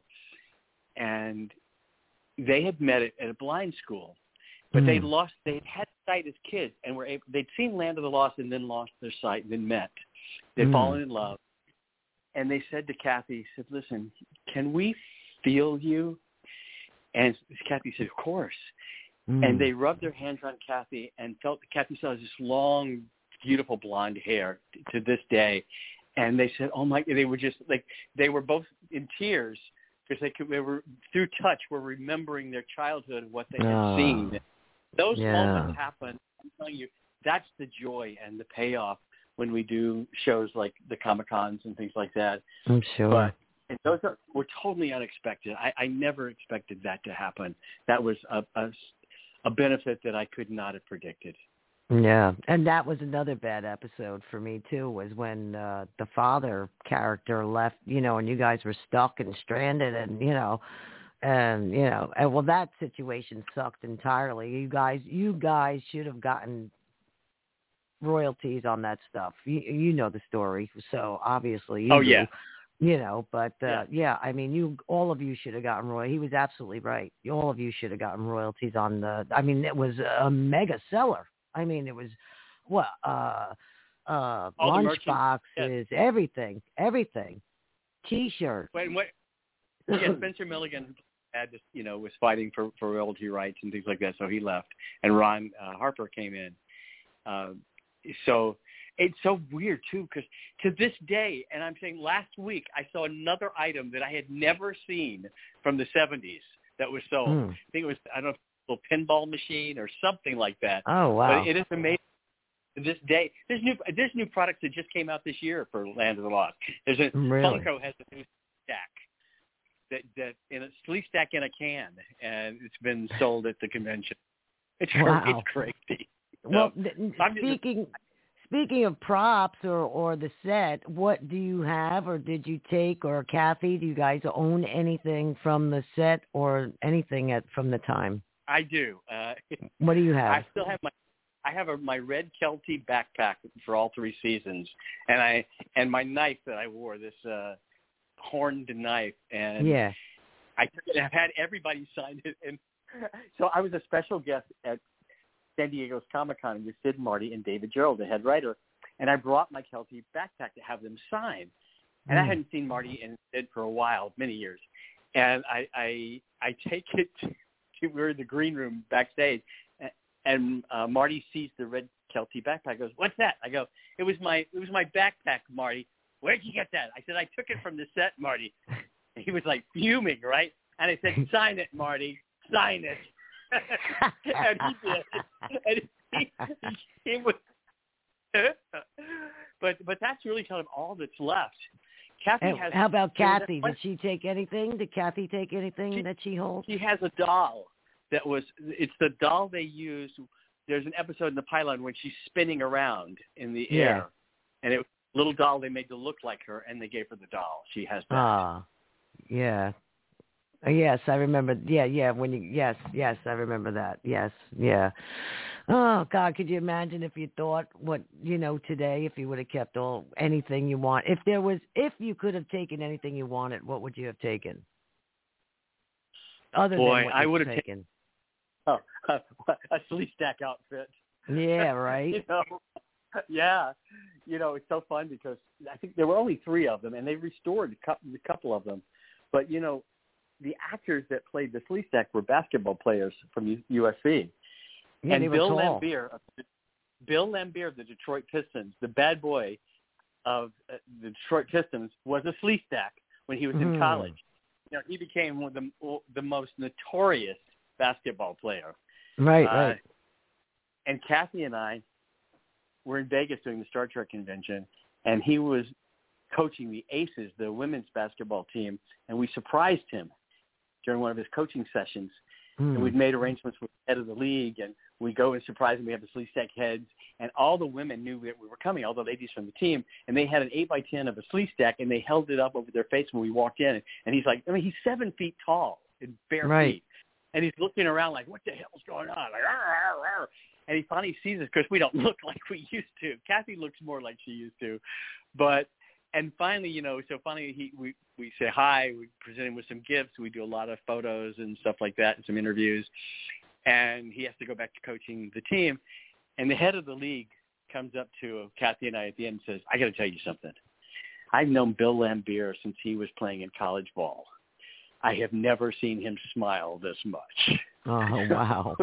And they had met at a blind school. But they'd had sight as kids, and they'd seen Land of the Lost and then lost their sight and then met. They'd fallen in love. And they said to Kathy, listen, can we feel you? And Kathy said, of course. And they rubbed their hands on Kathy and Kathy still has this long, beautiful blonde hair to this day. And they said, oh my, they were just like, they were both in tears because they were, through touch, were remembering their childhood, what they had seen. Those moments happen. I'm telling you, that's the joy and the payoff when we do shows like the Comic-Cons and things like that. I'm sure. But those were totally unexpected. I never expected that to happen. That was a benefit that I could not have predicted. Yeah, and that was another bad episode for me too, was when the father character left, and you guys were stuck and stranded and, well, that situation sucked entirely. You guys should have gotten royalties on that stuff. You know the story, so obviously you do. But I mean, all of you should have gotten royalties. He was absolutely right. All of you should have gotten royalties on it was a mega seller. I mean, it was lunch boxes, everything, T-shirts. Spencer Milligan had this, was fighting for royalty rights and things like that, so he left, and Ron Harper came in. So it's so weird too, because to this day, and I'm saying last week, I saw another item that I had never seen from the 70s that was sold. I think it was, I don't know, a little pinball machine or something like that. Oh wow! But it is amazing. To this day, there's new products that just came out this year for Land of the Lost. Funko has a new stack. That in a sleeve stack in a can, and it's been sold at the convention. It's crazy. Well, speaking of props or the set, what do you have, or did you take, or Kathy, do you guys own anything from the set or anything from the time? I do. What do you have? I still have my red Kelty backpack for all 3 seasons, and my knife that I wore, this horned knife, and I took it. I've had everybody sign it, and so I was a special guest at San Diego's Comic-Con with Sid, Marty, and David Gerrold, the head writer, and I brought my Kelty backpack to have them sign. And I hadn't seen Marty and Sid for a while, many years, and I take it to we're in the green room backstage, and Marty sees the red Kelty backpack. Goes, "What's that?" I go, "It was my backpack, Marty." "Where'd you get that?" I said, "I took it from the set, Marty." And he was like fuming, right? And I said, sign it, Marty. Sign it. And he did. And he was. But that's really kind of all that's left. Kathy has. How about Kathy? Did she take anything? Did Kathy take anything that she holds? She has a doll that was. It's the doll they used. There's an episode in the pilot when she's spinning around in the air, and it was a little doll they made to look like her, and they gave her the doll. She has that. Ah, yeah. Yes, I remember. Yeah. Yes, I remember that. Yes, yeah. Oh God, could you imagine if you thought today, if you would have kept anything you want, if you could have taken anything you wanted, what would you have taken? Other than what I would have taken. A Sleestak outfit. Yeah, right. Yeah. It's so fun because I think there were only 3 of them, and they restored a couple of them. But the actors that played the Sleestak were basketball players from USC. Yeah, and they were Bill tall. Lambier of the Detroit Pistons, the bad boy of the Detroit Pistons, was a Sleestak when he was in college. He became one of the most notorious basketball player. Right. And Kathy and I were in Vegas doing the Star Trek convention, and he was coaching the Aces, the women's basketball team, and we surprised him during one of his coaching sessions. And we'd made arrangements with the head of the league, and we go and surprise him. We have the Sleestak heads, and all the women knew that we were coming, all the ladies from the team, and they had an 8x10 of a Sleestak, and they held it up over their face when we walked in. And he's like, he's 7 feet tall in bare feet. And he's looking around like, what the hell's going on? Like, arr, arr, arr. And he finally sees us because we don't look like we used to. Kathy looks more like she used to. And finally, we say hi. We present him with some gifts. We do a lot of photos and stuff like that and some interviews. And he has to go back to coaching the team. And the head of the league comes up to Kathy and I at the end and says, I got to tell you something. I've known Bill Lambier since he was playing in college ball. I have never seen him smile this much. Oh, wow.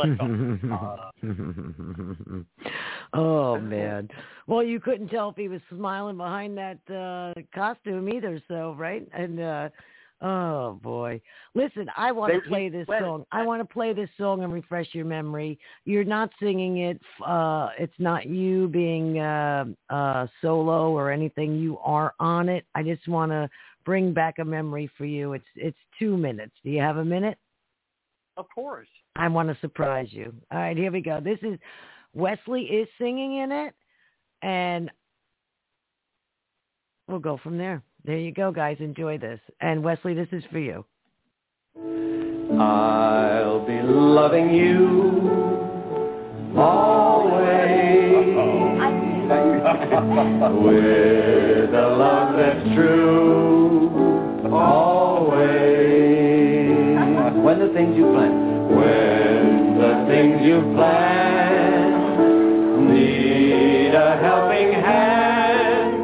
Oh, man. Well, you couldn't tell if he was smiling behind that costume either, so, right? And, oh, boy. Listen, I want to play this song. I want to play this song and refresh your memory. You're not singing it. It's not you being solo or anything. You are on it. I just want to bring back a memory for you. It's 2 minutes. Do you have a minute? Of course. I want to surprise you. All right, here we go. This is Wesley is singing in it, and we'll go from there. There you go, guys. Enjoy this. And Wesley, this is for you. I'll be loving you always with a love that's true always. When the things you plan need a helping hand,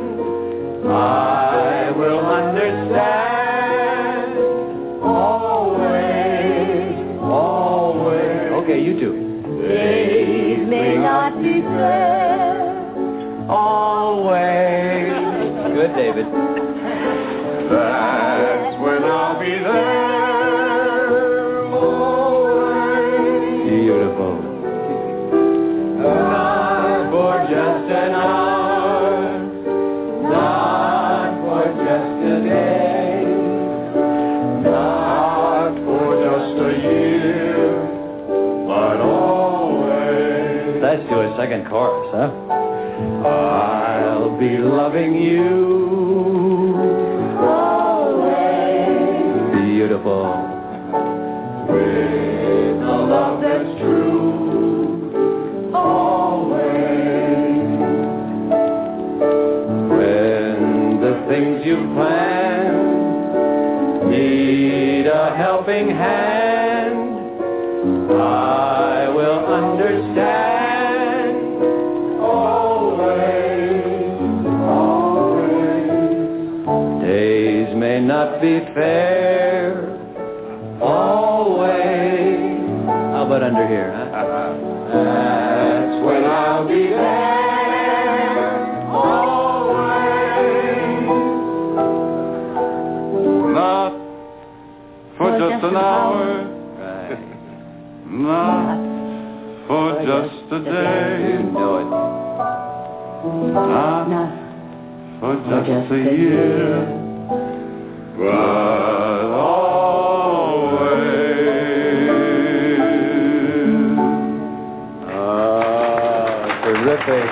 I will understand always. Okay, you do. Days may not be fair, always. Good, David. That's when I'll be there. Beautiful. Not for just an hour, not for just a day, not for just a year, but always. Let's do a second chorus, huh? I'll be loving you always. Beautiful. With a love that's true, always. When the things you plan need a helping hand, I will understand always. Days may not be fair, always. How about under here, huh? That's when I'll be there, always. Not for just not for just a day. You know it. Not for just a year, but always. Terrific.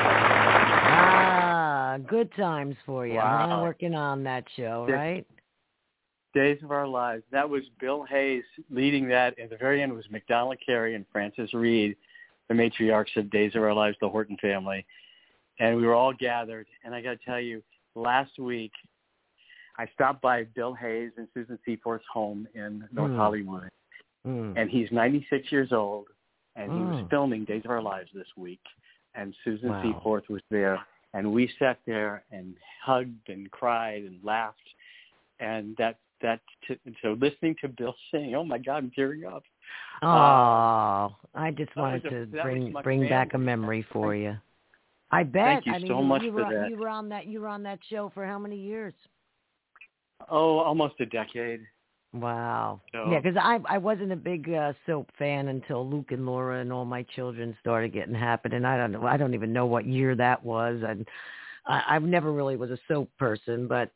Good times for you. Wow. I'm working on that show, right? Days of Our Lives. That was Bill Hayes leading that. At the very end was McDonald Carey and Frances Reed, the matriarchs of Days of Our Lives, the Horton family. And we were all gathered. And I got to tell you, last week I stopped by Bill Hayes and Susan Seaforth's home in North Hollywood. And he's 96 years old, and he was filming Days of Our Lives this week. And Susan Seaforth was there. And we sat there and hugged and cried and laughed. And so listening to Bill sing, oh my God, I'm tearing up. I just wanted to bring back a memory for you. I bet. Thank you so much for that. You were on that show for how many years? Oh, almost a decade. Wow. So, yeah, because I wasn't a big soap fan until Luke and Laura and All My Children started getting happening. I don't even know what year that was. And I never really was a soap person, but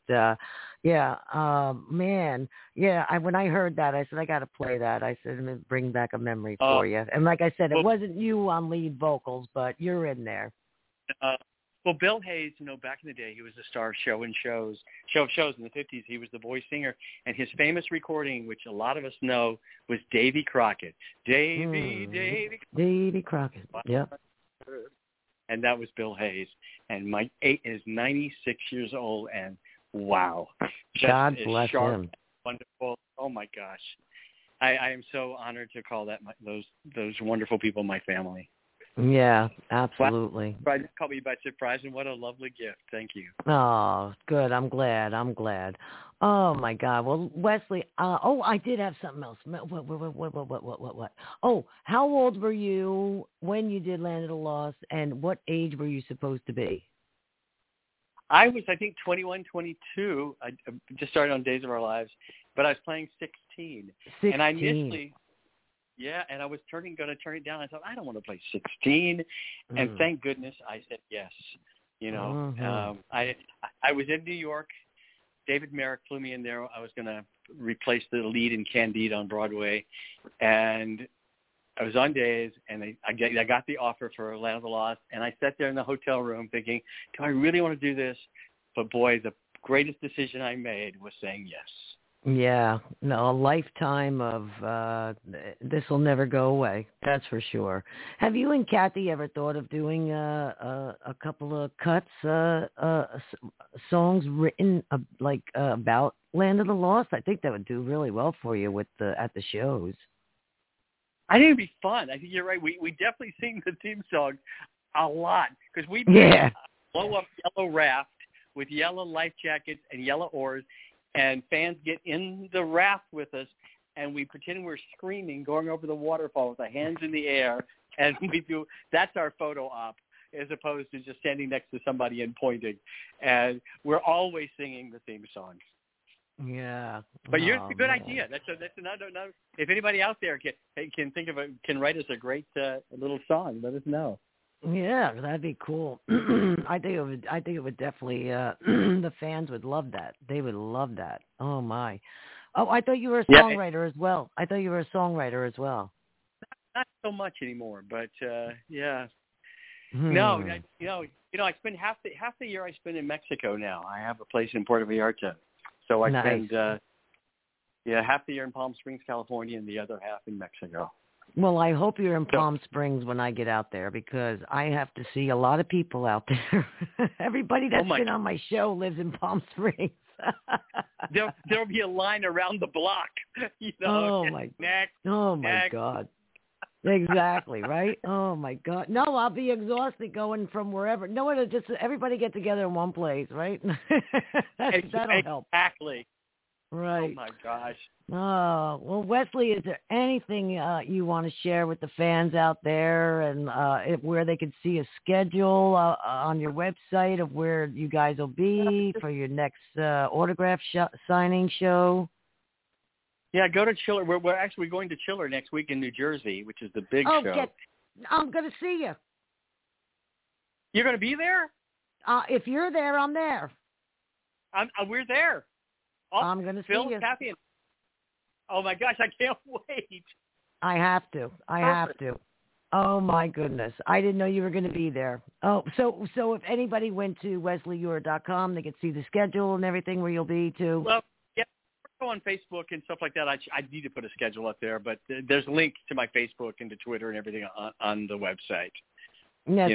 man, yeah. When I heard that, I said I got to play that. I said I'm gonna bring back a memory for you. And like I said, it wasn't you on lead vocals, but you're in there. Well, Bill Hayes, back in the day, he was a star of show in the 50s. He was the voice singer, and his famous recording, which a lot of us know, was Davy Crockett. Davy Crockett. Yep. And that was Bill Hayes. And Mike is 96 years old, and wow. God bless sharp, him. Wonderful. Oh, my gosh. I am so honored to call that those wonderful people my family. Yeah, absolutely. Wow. Caught me by surprise, and what a lovely gift. Thank you. Oh, good. I'm glad. Oh, my God. Well, Wesley, I did have something else. What? Oh, how old were you when you did Land of the Lost, and what age were you supposed to be? I was, I think, 21, 22. I just started on Days of Our Lives, but I was playing 16. And I initially... Yeah, and I was going to turn it down. I thought, I don't want to play 16. And thank goodness I said yes. I was in New York. David Merrick flew me in there. I was going to replace the lead in Candide on Broadway. And I was on Days, and I got the offer for Land of the Lost. And I sat there in the hotel room thinking, do I really want to do this? But, boy, the greatest decision I made was saying yes. Yeah, no, a lifetime of this will never go away. That's for sure. Have you and Kathy ever thought of doing a couple of cuts, songs written about Land of the Lost? I think that would do really well for you at the shows. I think it'd be fun. I think you're right. We definitely sing the theme song a lot because we blow up yellow raft with yellow life jackets and yellow oars. And fans get in the raft with us, and we pretend we're screaming, going over the waterfall with our hands in the air, and that's our photo op, as opposed to just standing next to somebody and pointing. And we're always singing the theme song. Yeah. But it's a good idea. That's another. If anybody out there can think of can write us a great little song, let us know. Yeah, that'd be cool. I think it would definitely. The fans would love that. They would love that. Oh my. Oh, I thought you were a songwriter as well. Not so much anymore, but yeah. No, I spend half the year I spend in Mexico now. I have a place in Puerto Vallarta, so I spend half the year in Palm Springs, California, and the other half in Mexico. Well, I hope you're in Palm Springs when I get out there because I have to see a lot of people out there. Everybody that's been on my show lives in Palm Springs. There'll be a line around the block. Oh my God. Exactly, right? Oh my God. No, I'll be exhausted going from wherever. No, just everybody get together in one place, right? That'll help. Exactly. Right. Oh my gosh. Oh, well, Wesley, is there anything you want to share with the fans out there and where they can see a schedule on your website of where you guys will be for your next autograph signing show? Yeah, go to Chiller. We're actually going to Chiller next week in New Jersey, which is the big show. I'm going to see you. You're going to be there? If you're there, I'm there. We're there. I'm going to see you. Kathy, oh, my gosh, I can't wait. I have to. Oh, my goodness. I didn't know you were going to be there. Oh, so if anybody went to wesleyure.com, they could see the schedule and everything where you'll be, too. Well, yeah, go on Facebook and stuff like that. I need to put a schedule up there, but there's links to my Facebook and to Twitter and everything on the website. Yes,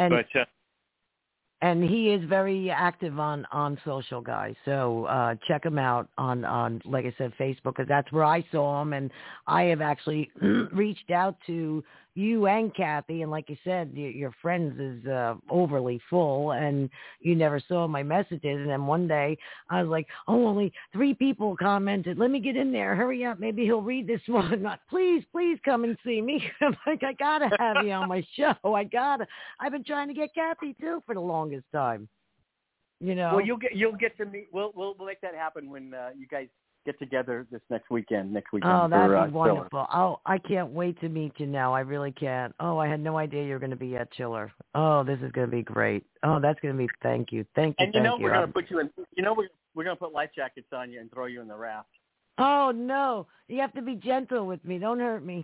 and he is very active on social, guys. So check him out on like I said, Facebook, because that's where I saw him. And I have actually reached out to you and Kathy. And like you said, your friends is overly full, and you never saw my messages. And then one day I was like, oh, only 3 people commented. Let me get in there. Hurry up. Maybe he'll read this one. Please come and see me. I'm like, I got to have you on my show. I've been trying to get Kathy, too, for the longest time. You know. Well, you'll get to meet. We'll make that happen when you guys get together this next weekend. Oh, that'd be wonderful. Oh, I can't wait to meet you now. I really can't. Oh, I had no idea you were going to be at Chiller. Oh, this is going to be great. Oh, that's going to be, thank you. And we're going to put you in, we're going to put life jackets on you and throw you in the raft. Oh, no. You have to be gentle with me. Don't hurt me.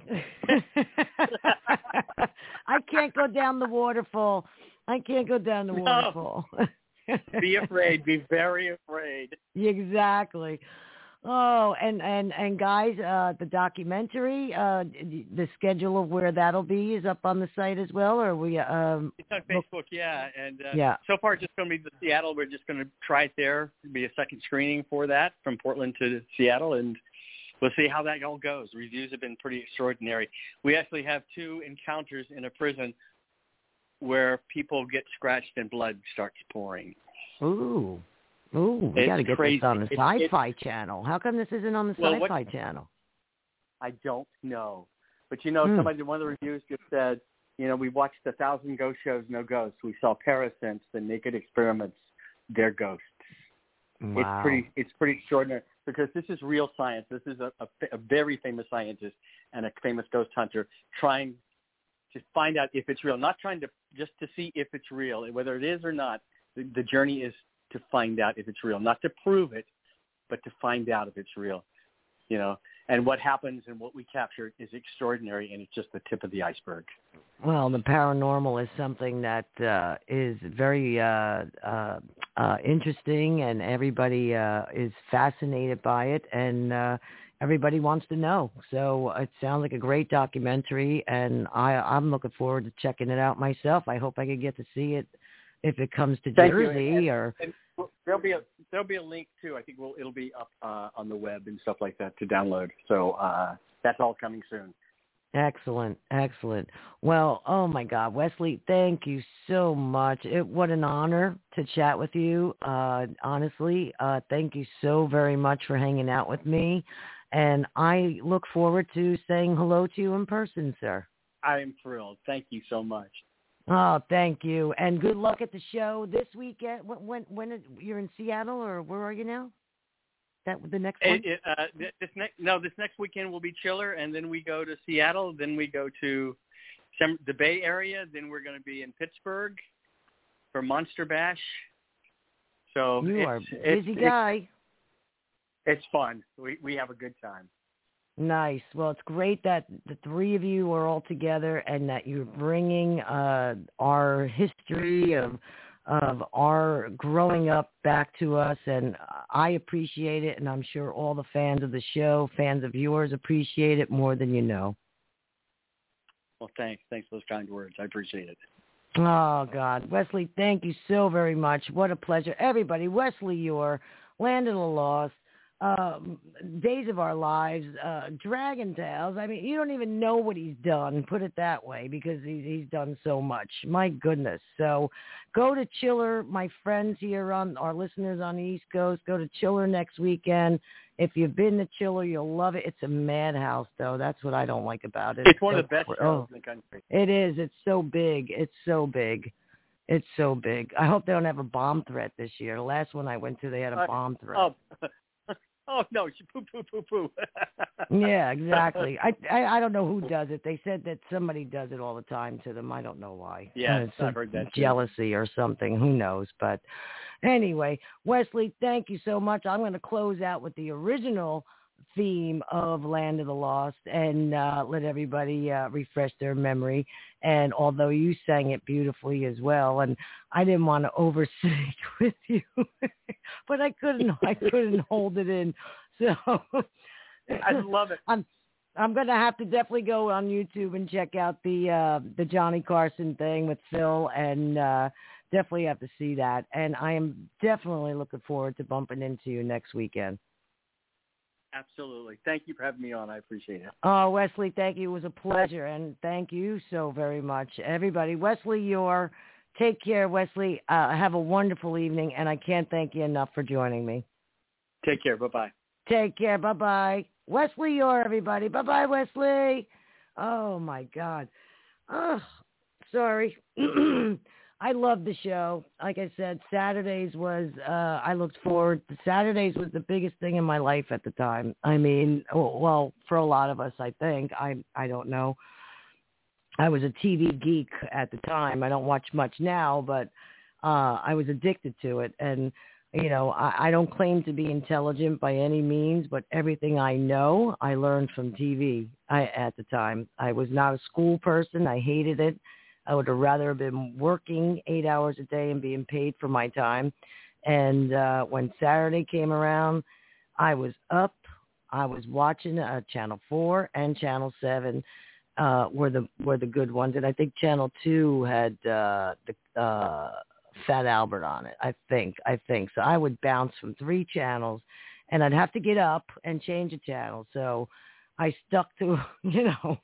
I can't go down the waterfall. Waterfall. Be afraid. Be very afraid. Exactly. Oh, and guys, the documentary, the schedule of where that'll be is up on the site as well, or we? It's on Facebook, yeah, and so far it's just going to be the Seattle. We're just going to try it there. It'll be a second screening for that from Portland to Seattle, and we'll see how that all goes. Reviews have been pretty extraordinary. We actually have 2 encounters in a prison where people get scratched and blood starts pouring. Ooh, we got to get this on the Sci-Fi Channel. How come this isn't on the Sci-Fi Channel? I don't know. But, somebody in one of the reviews just said, we watched 1,000 ghost shows, no ghosts. We saw Parasense, the Naked Experiments, they're ghosts. Wow. It's pretty extraordinary because this is real science. This is a very famous scientist and a famous ghost hunter trying to find out if it's real, not trying to just to see if it's real, whether it is or not. The journey is to find out if it's real, not to prove it, but to find out if it's real, and what happens and what we capture is extraordinary, and it's just the tip of the iceberg. Well, the paranormal is something that is very interesting, and everybody is fascinated by it, and everybody wants to know. So it sounds like a great documentary, and I'm looking forward to checking it out myself. I hope I can get to see it if it comes to Jersey. And there'll be a link too. I think it'll be up on the web and stuff like that to download. So that's all coming soon. Excellent. Well, oh my God, Wesley, thank you so much. What an honor to chat with you. Honestly, thank you so very much for hanging out with me. And I look forward to saying hello to you in person, sir. I am thrilled. Thank you so much. Oh, thank you, and good luck at the show this weekend. When you're in Seattle, or where are you now? That the next one? This next weekend will be Chiller, and then we go to Seattle. Then we go to the Bay Area. Then we're going to be in Pittsburgh for Monster Bash. So you are a busy guy. It's fun. We have a good time. Nice. Well, it's great that the 3 of you are all together and that you're bringing our history of our growing up back to us, and I appreciate it, and I'm sure all the fans of the show, fans of yours, appreciate it more than you know. Well, thanks for those kind words. I appreciate it. Oh, God. Wesley, thank you so very much. What a pleasure. Everybody, Wesley Ure, Land of the Lost, Days of Our Lives, Dragon Tales. I mean, you don't even know what he's done, put it that way, because he's done so much. My goodness. So go to Chiller, my friends here, on our listeners on the East Coast. Go to Chiller next weekend. If you've been to Chiller, you'll love it. It's a madhouse, though. That's what I don't like about it. It's one of the best shows in the country. It is. It's so big. I hope they don't have a bomb threat this year. The last one I went to, they had a bomb threat. Oh, no, she poo. Yeah, exactly. I don't know who does it. They said that somebody does it all the time to them. I don't know why. Yeah, I've heard that too. Jealousy or something. Who knows? But anyway, Wesley, thank you so much. I'm going to close out with the original theme of Land of the Lost and let everybody refresh their memory. And although you sang it beautifully as well, and I didn't want to oversing with you, but I couldn't hold it in. So I love it. I'm going to have to definitely go on YouTube and check out the Johnny Carson thing with Phil, and definitely have to see that. And I am definitely looking forward to bumping into you next weekend. Absolutely. Thank you for having me on. I appreciate it. Oh, Wesley, thank you. It was a pleasure, and thank you so very much, everybody. Wesley Yore, take care, Wesley. Have a wonderful evening, and I can't thank you enough for joining me. Take care. Bye-bye. Take care. Bye-bye. Wesley Yore, everybody. Bye-bye, Wesley. Oh, my God. Oh, sorry. I love the show. Like I said, Saturdays was, I looked forward. Saturdays was the biggest thing in my life at the time. I mean, well, for a lot of us, I think. I don't know. I was a TV geek at the time. I don't watch much now, but I was addicted to it. And, you know, I don't claim to be intelligent by any means, but everything I know, I learned from TV at the time. I was not a school person. I hated it. I would have rather have been working 8 hours a day and being paid for my time. And when Saturday came around, I was up. I was watching Channel 4 and Channel 7 were the good ones. And I think Channel 2 had the Fat Albert on it, I think. So I would bounce from 3 channels, and I'd have to get up and change a channel. So I stuck to, you know,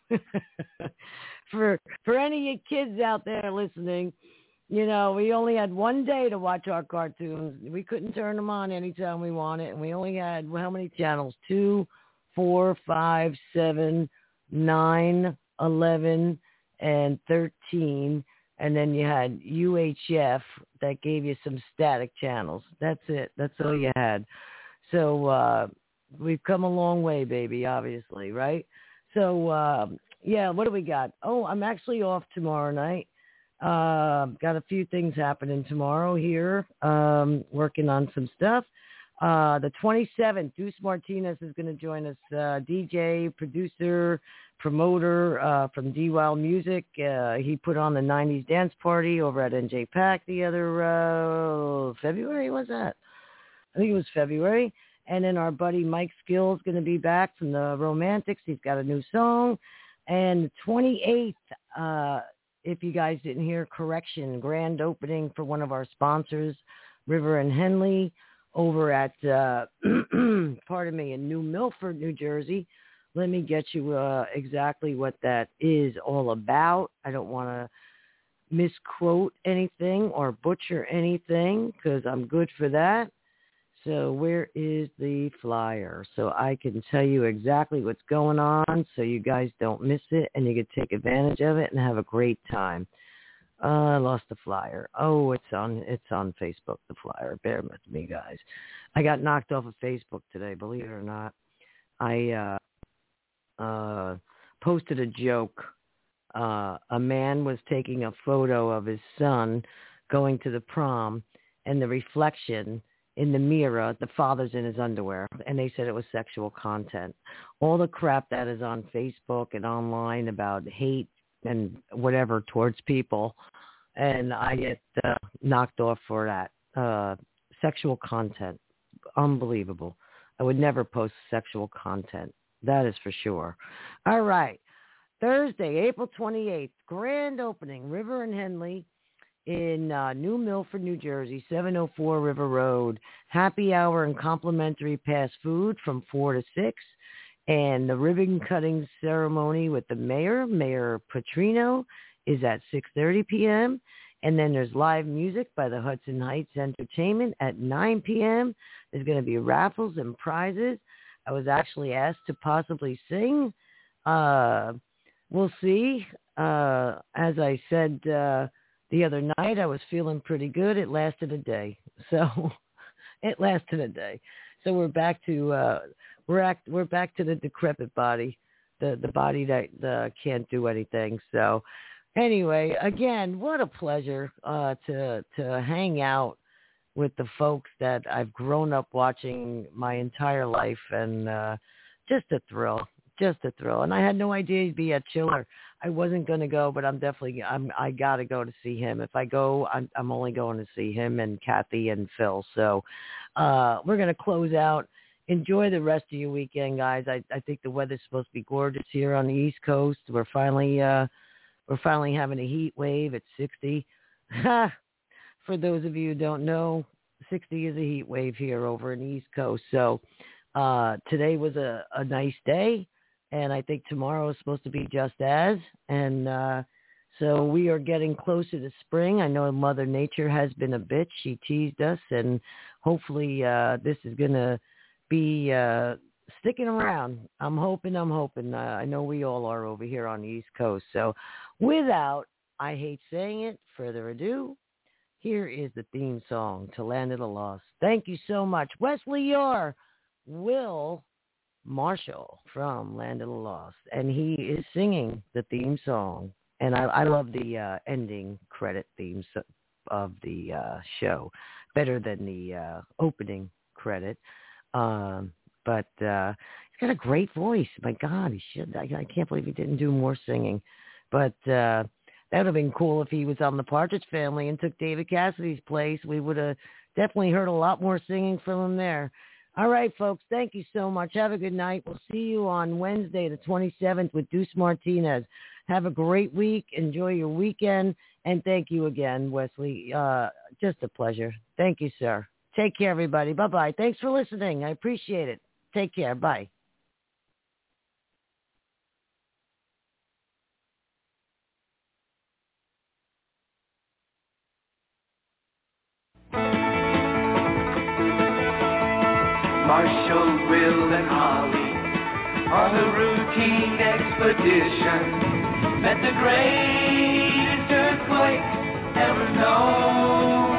for any of you kids out there listening, you know, we only had one day to watch our cartoons. We couldn't turn them on anytime we wanted, and we only had, how many channels? 2, 4, 5, 7, 9, 11, and 13. And then you had UHF that gave you some static channels. That's it. That's all you had. So we've come a long way, baby, obviously, right? So, yeah, what do we got? Oh, I'm actually off tomorrow night. Got a few things happening tomorrow here, working on some stuff. The 27th, Deuce Martinez is going to join us, DJ, producer, promoter from D-Wild Music. He put on the 90s dance party over at NJ Pack the other February, was that? I think it was February. And then our buddy Mike Skill is going to be back from the Romantics. He's got a new song. And the 28th, if you guys didn't hear, correction, grand opening for one of our sponsors, River and Henley, over at, pardon me, in New Milford, New Jersey. Let me get you exactly what that is all about. I don't want to misquote anything or butcher anything because I'm good for that. So where is the flyer? So I can tell you exactly what's going on so you guys don't miss it and you can take advantage of it and have a great time. I lost the flyer. Oh, it's on Facebook, the flyer. Bear with me, guys. I got knocked off of Facebook today, believe it or not. I posted a joke. A man was taking a photo of his son going to the prom, and the reflection in the mirror, the father's in his underwear, and they said it was sexual content. All the crap that is on Facebook and online about hate and whatever towards people, and I get knocked off for that. Sexual content. Unbelievable. I would never post sexual content. That is for sure. All right. Thursday, April 28th, grand opening, River and Henley in New Milford, New Jersey, 704 River Road. Happy hour and complimentary fast food from 4 to 6. And the ribbon cutting ceremony with the mayor, Mayor Petrino, is at 6:30 p.m. And then there's live music by the Hudson Heights Entertainment at 9 p.m. There's going to be raffles and prizes. I was actually asked to possibly sing. We'll see. As I said the other night, I was feeling pretty good. It lasted a day. So it lasted a day. So we're back to we're back to the decrepit body, the body that can't do anything. So anyway, again, what a pleasure to hang out with the folks that I've grown up watching my entire life, and just a thrill. And I had no idea he'd be at Chiller. I wasn't going to go, but I got to go to see him. If I go, I'm only going to see him and Kathy and Phil. So we're going to close out. Enjoy the rest of your weekend, guys. I think the weather's supposed to be gorgeous here on the East Coast. We're finally having a heat wave at 60. For those of you who don't know, 60 is a heat wave here over in the East Coast. So today was a nice day, and I think tomorrow is supposed to be just as. And so we are getting closer to spring. I know Mother Nature has been a bitch. She teased us, and hopefully this is going to be sticking around. I'm hoping. I know we all are over here on the East Coast. So without, I hate saying it, further ado, here is the theme song to Land of the Lost. Thank you so much. Wesley Yore, Will Marshall from Land of the Lost, and he is singing the theme song. And I love the ending credit themes of the show, better than the opening credit. But he's got a great voice. My God, he should. I can't believe he didn't do more singing. But that would have been cool if he was on the Partridge Family and took David Cassidy's place. We would have definitely heard a lot more singing from him there. All right, folks, thank you so much. Have a good night. We'll see you on Wednesday, the 27th, with Deuce Martinez. Have a great week. Enjoy your weekend. And thank you again, Wesley. Just a pleasure. Thank you, sir. Take care, everybody. Bye-bye. Thanks for listening. I appreciate it. Take care. Bye. Marshall, Will, and Holly on a routine expedition met the greatest earthquake ever known.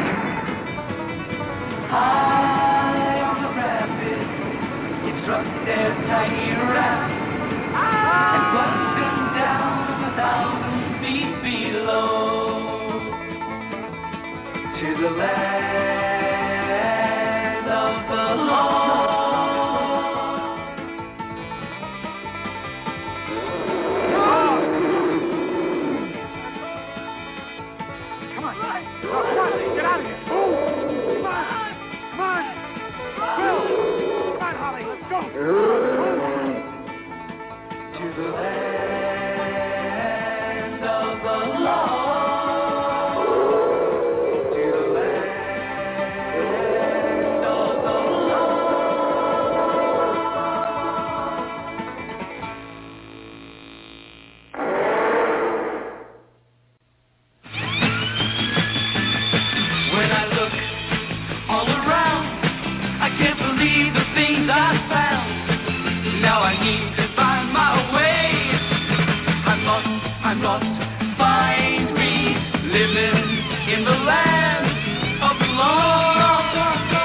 High on the rapids, it struck their tiny raft and plunged them down 1,000 feet below to the land of the lost. Come on, get out of here. Come on. Will, come on, Holly, let's go. To the land of the lost. I must find me living in the land of the lost.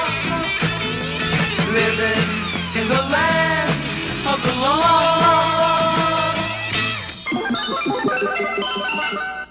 Living in the land of the lost.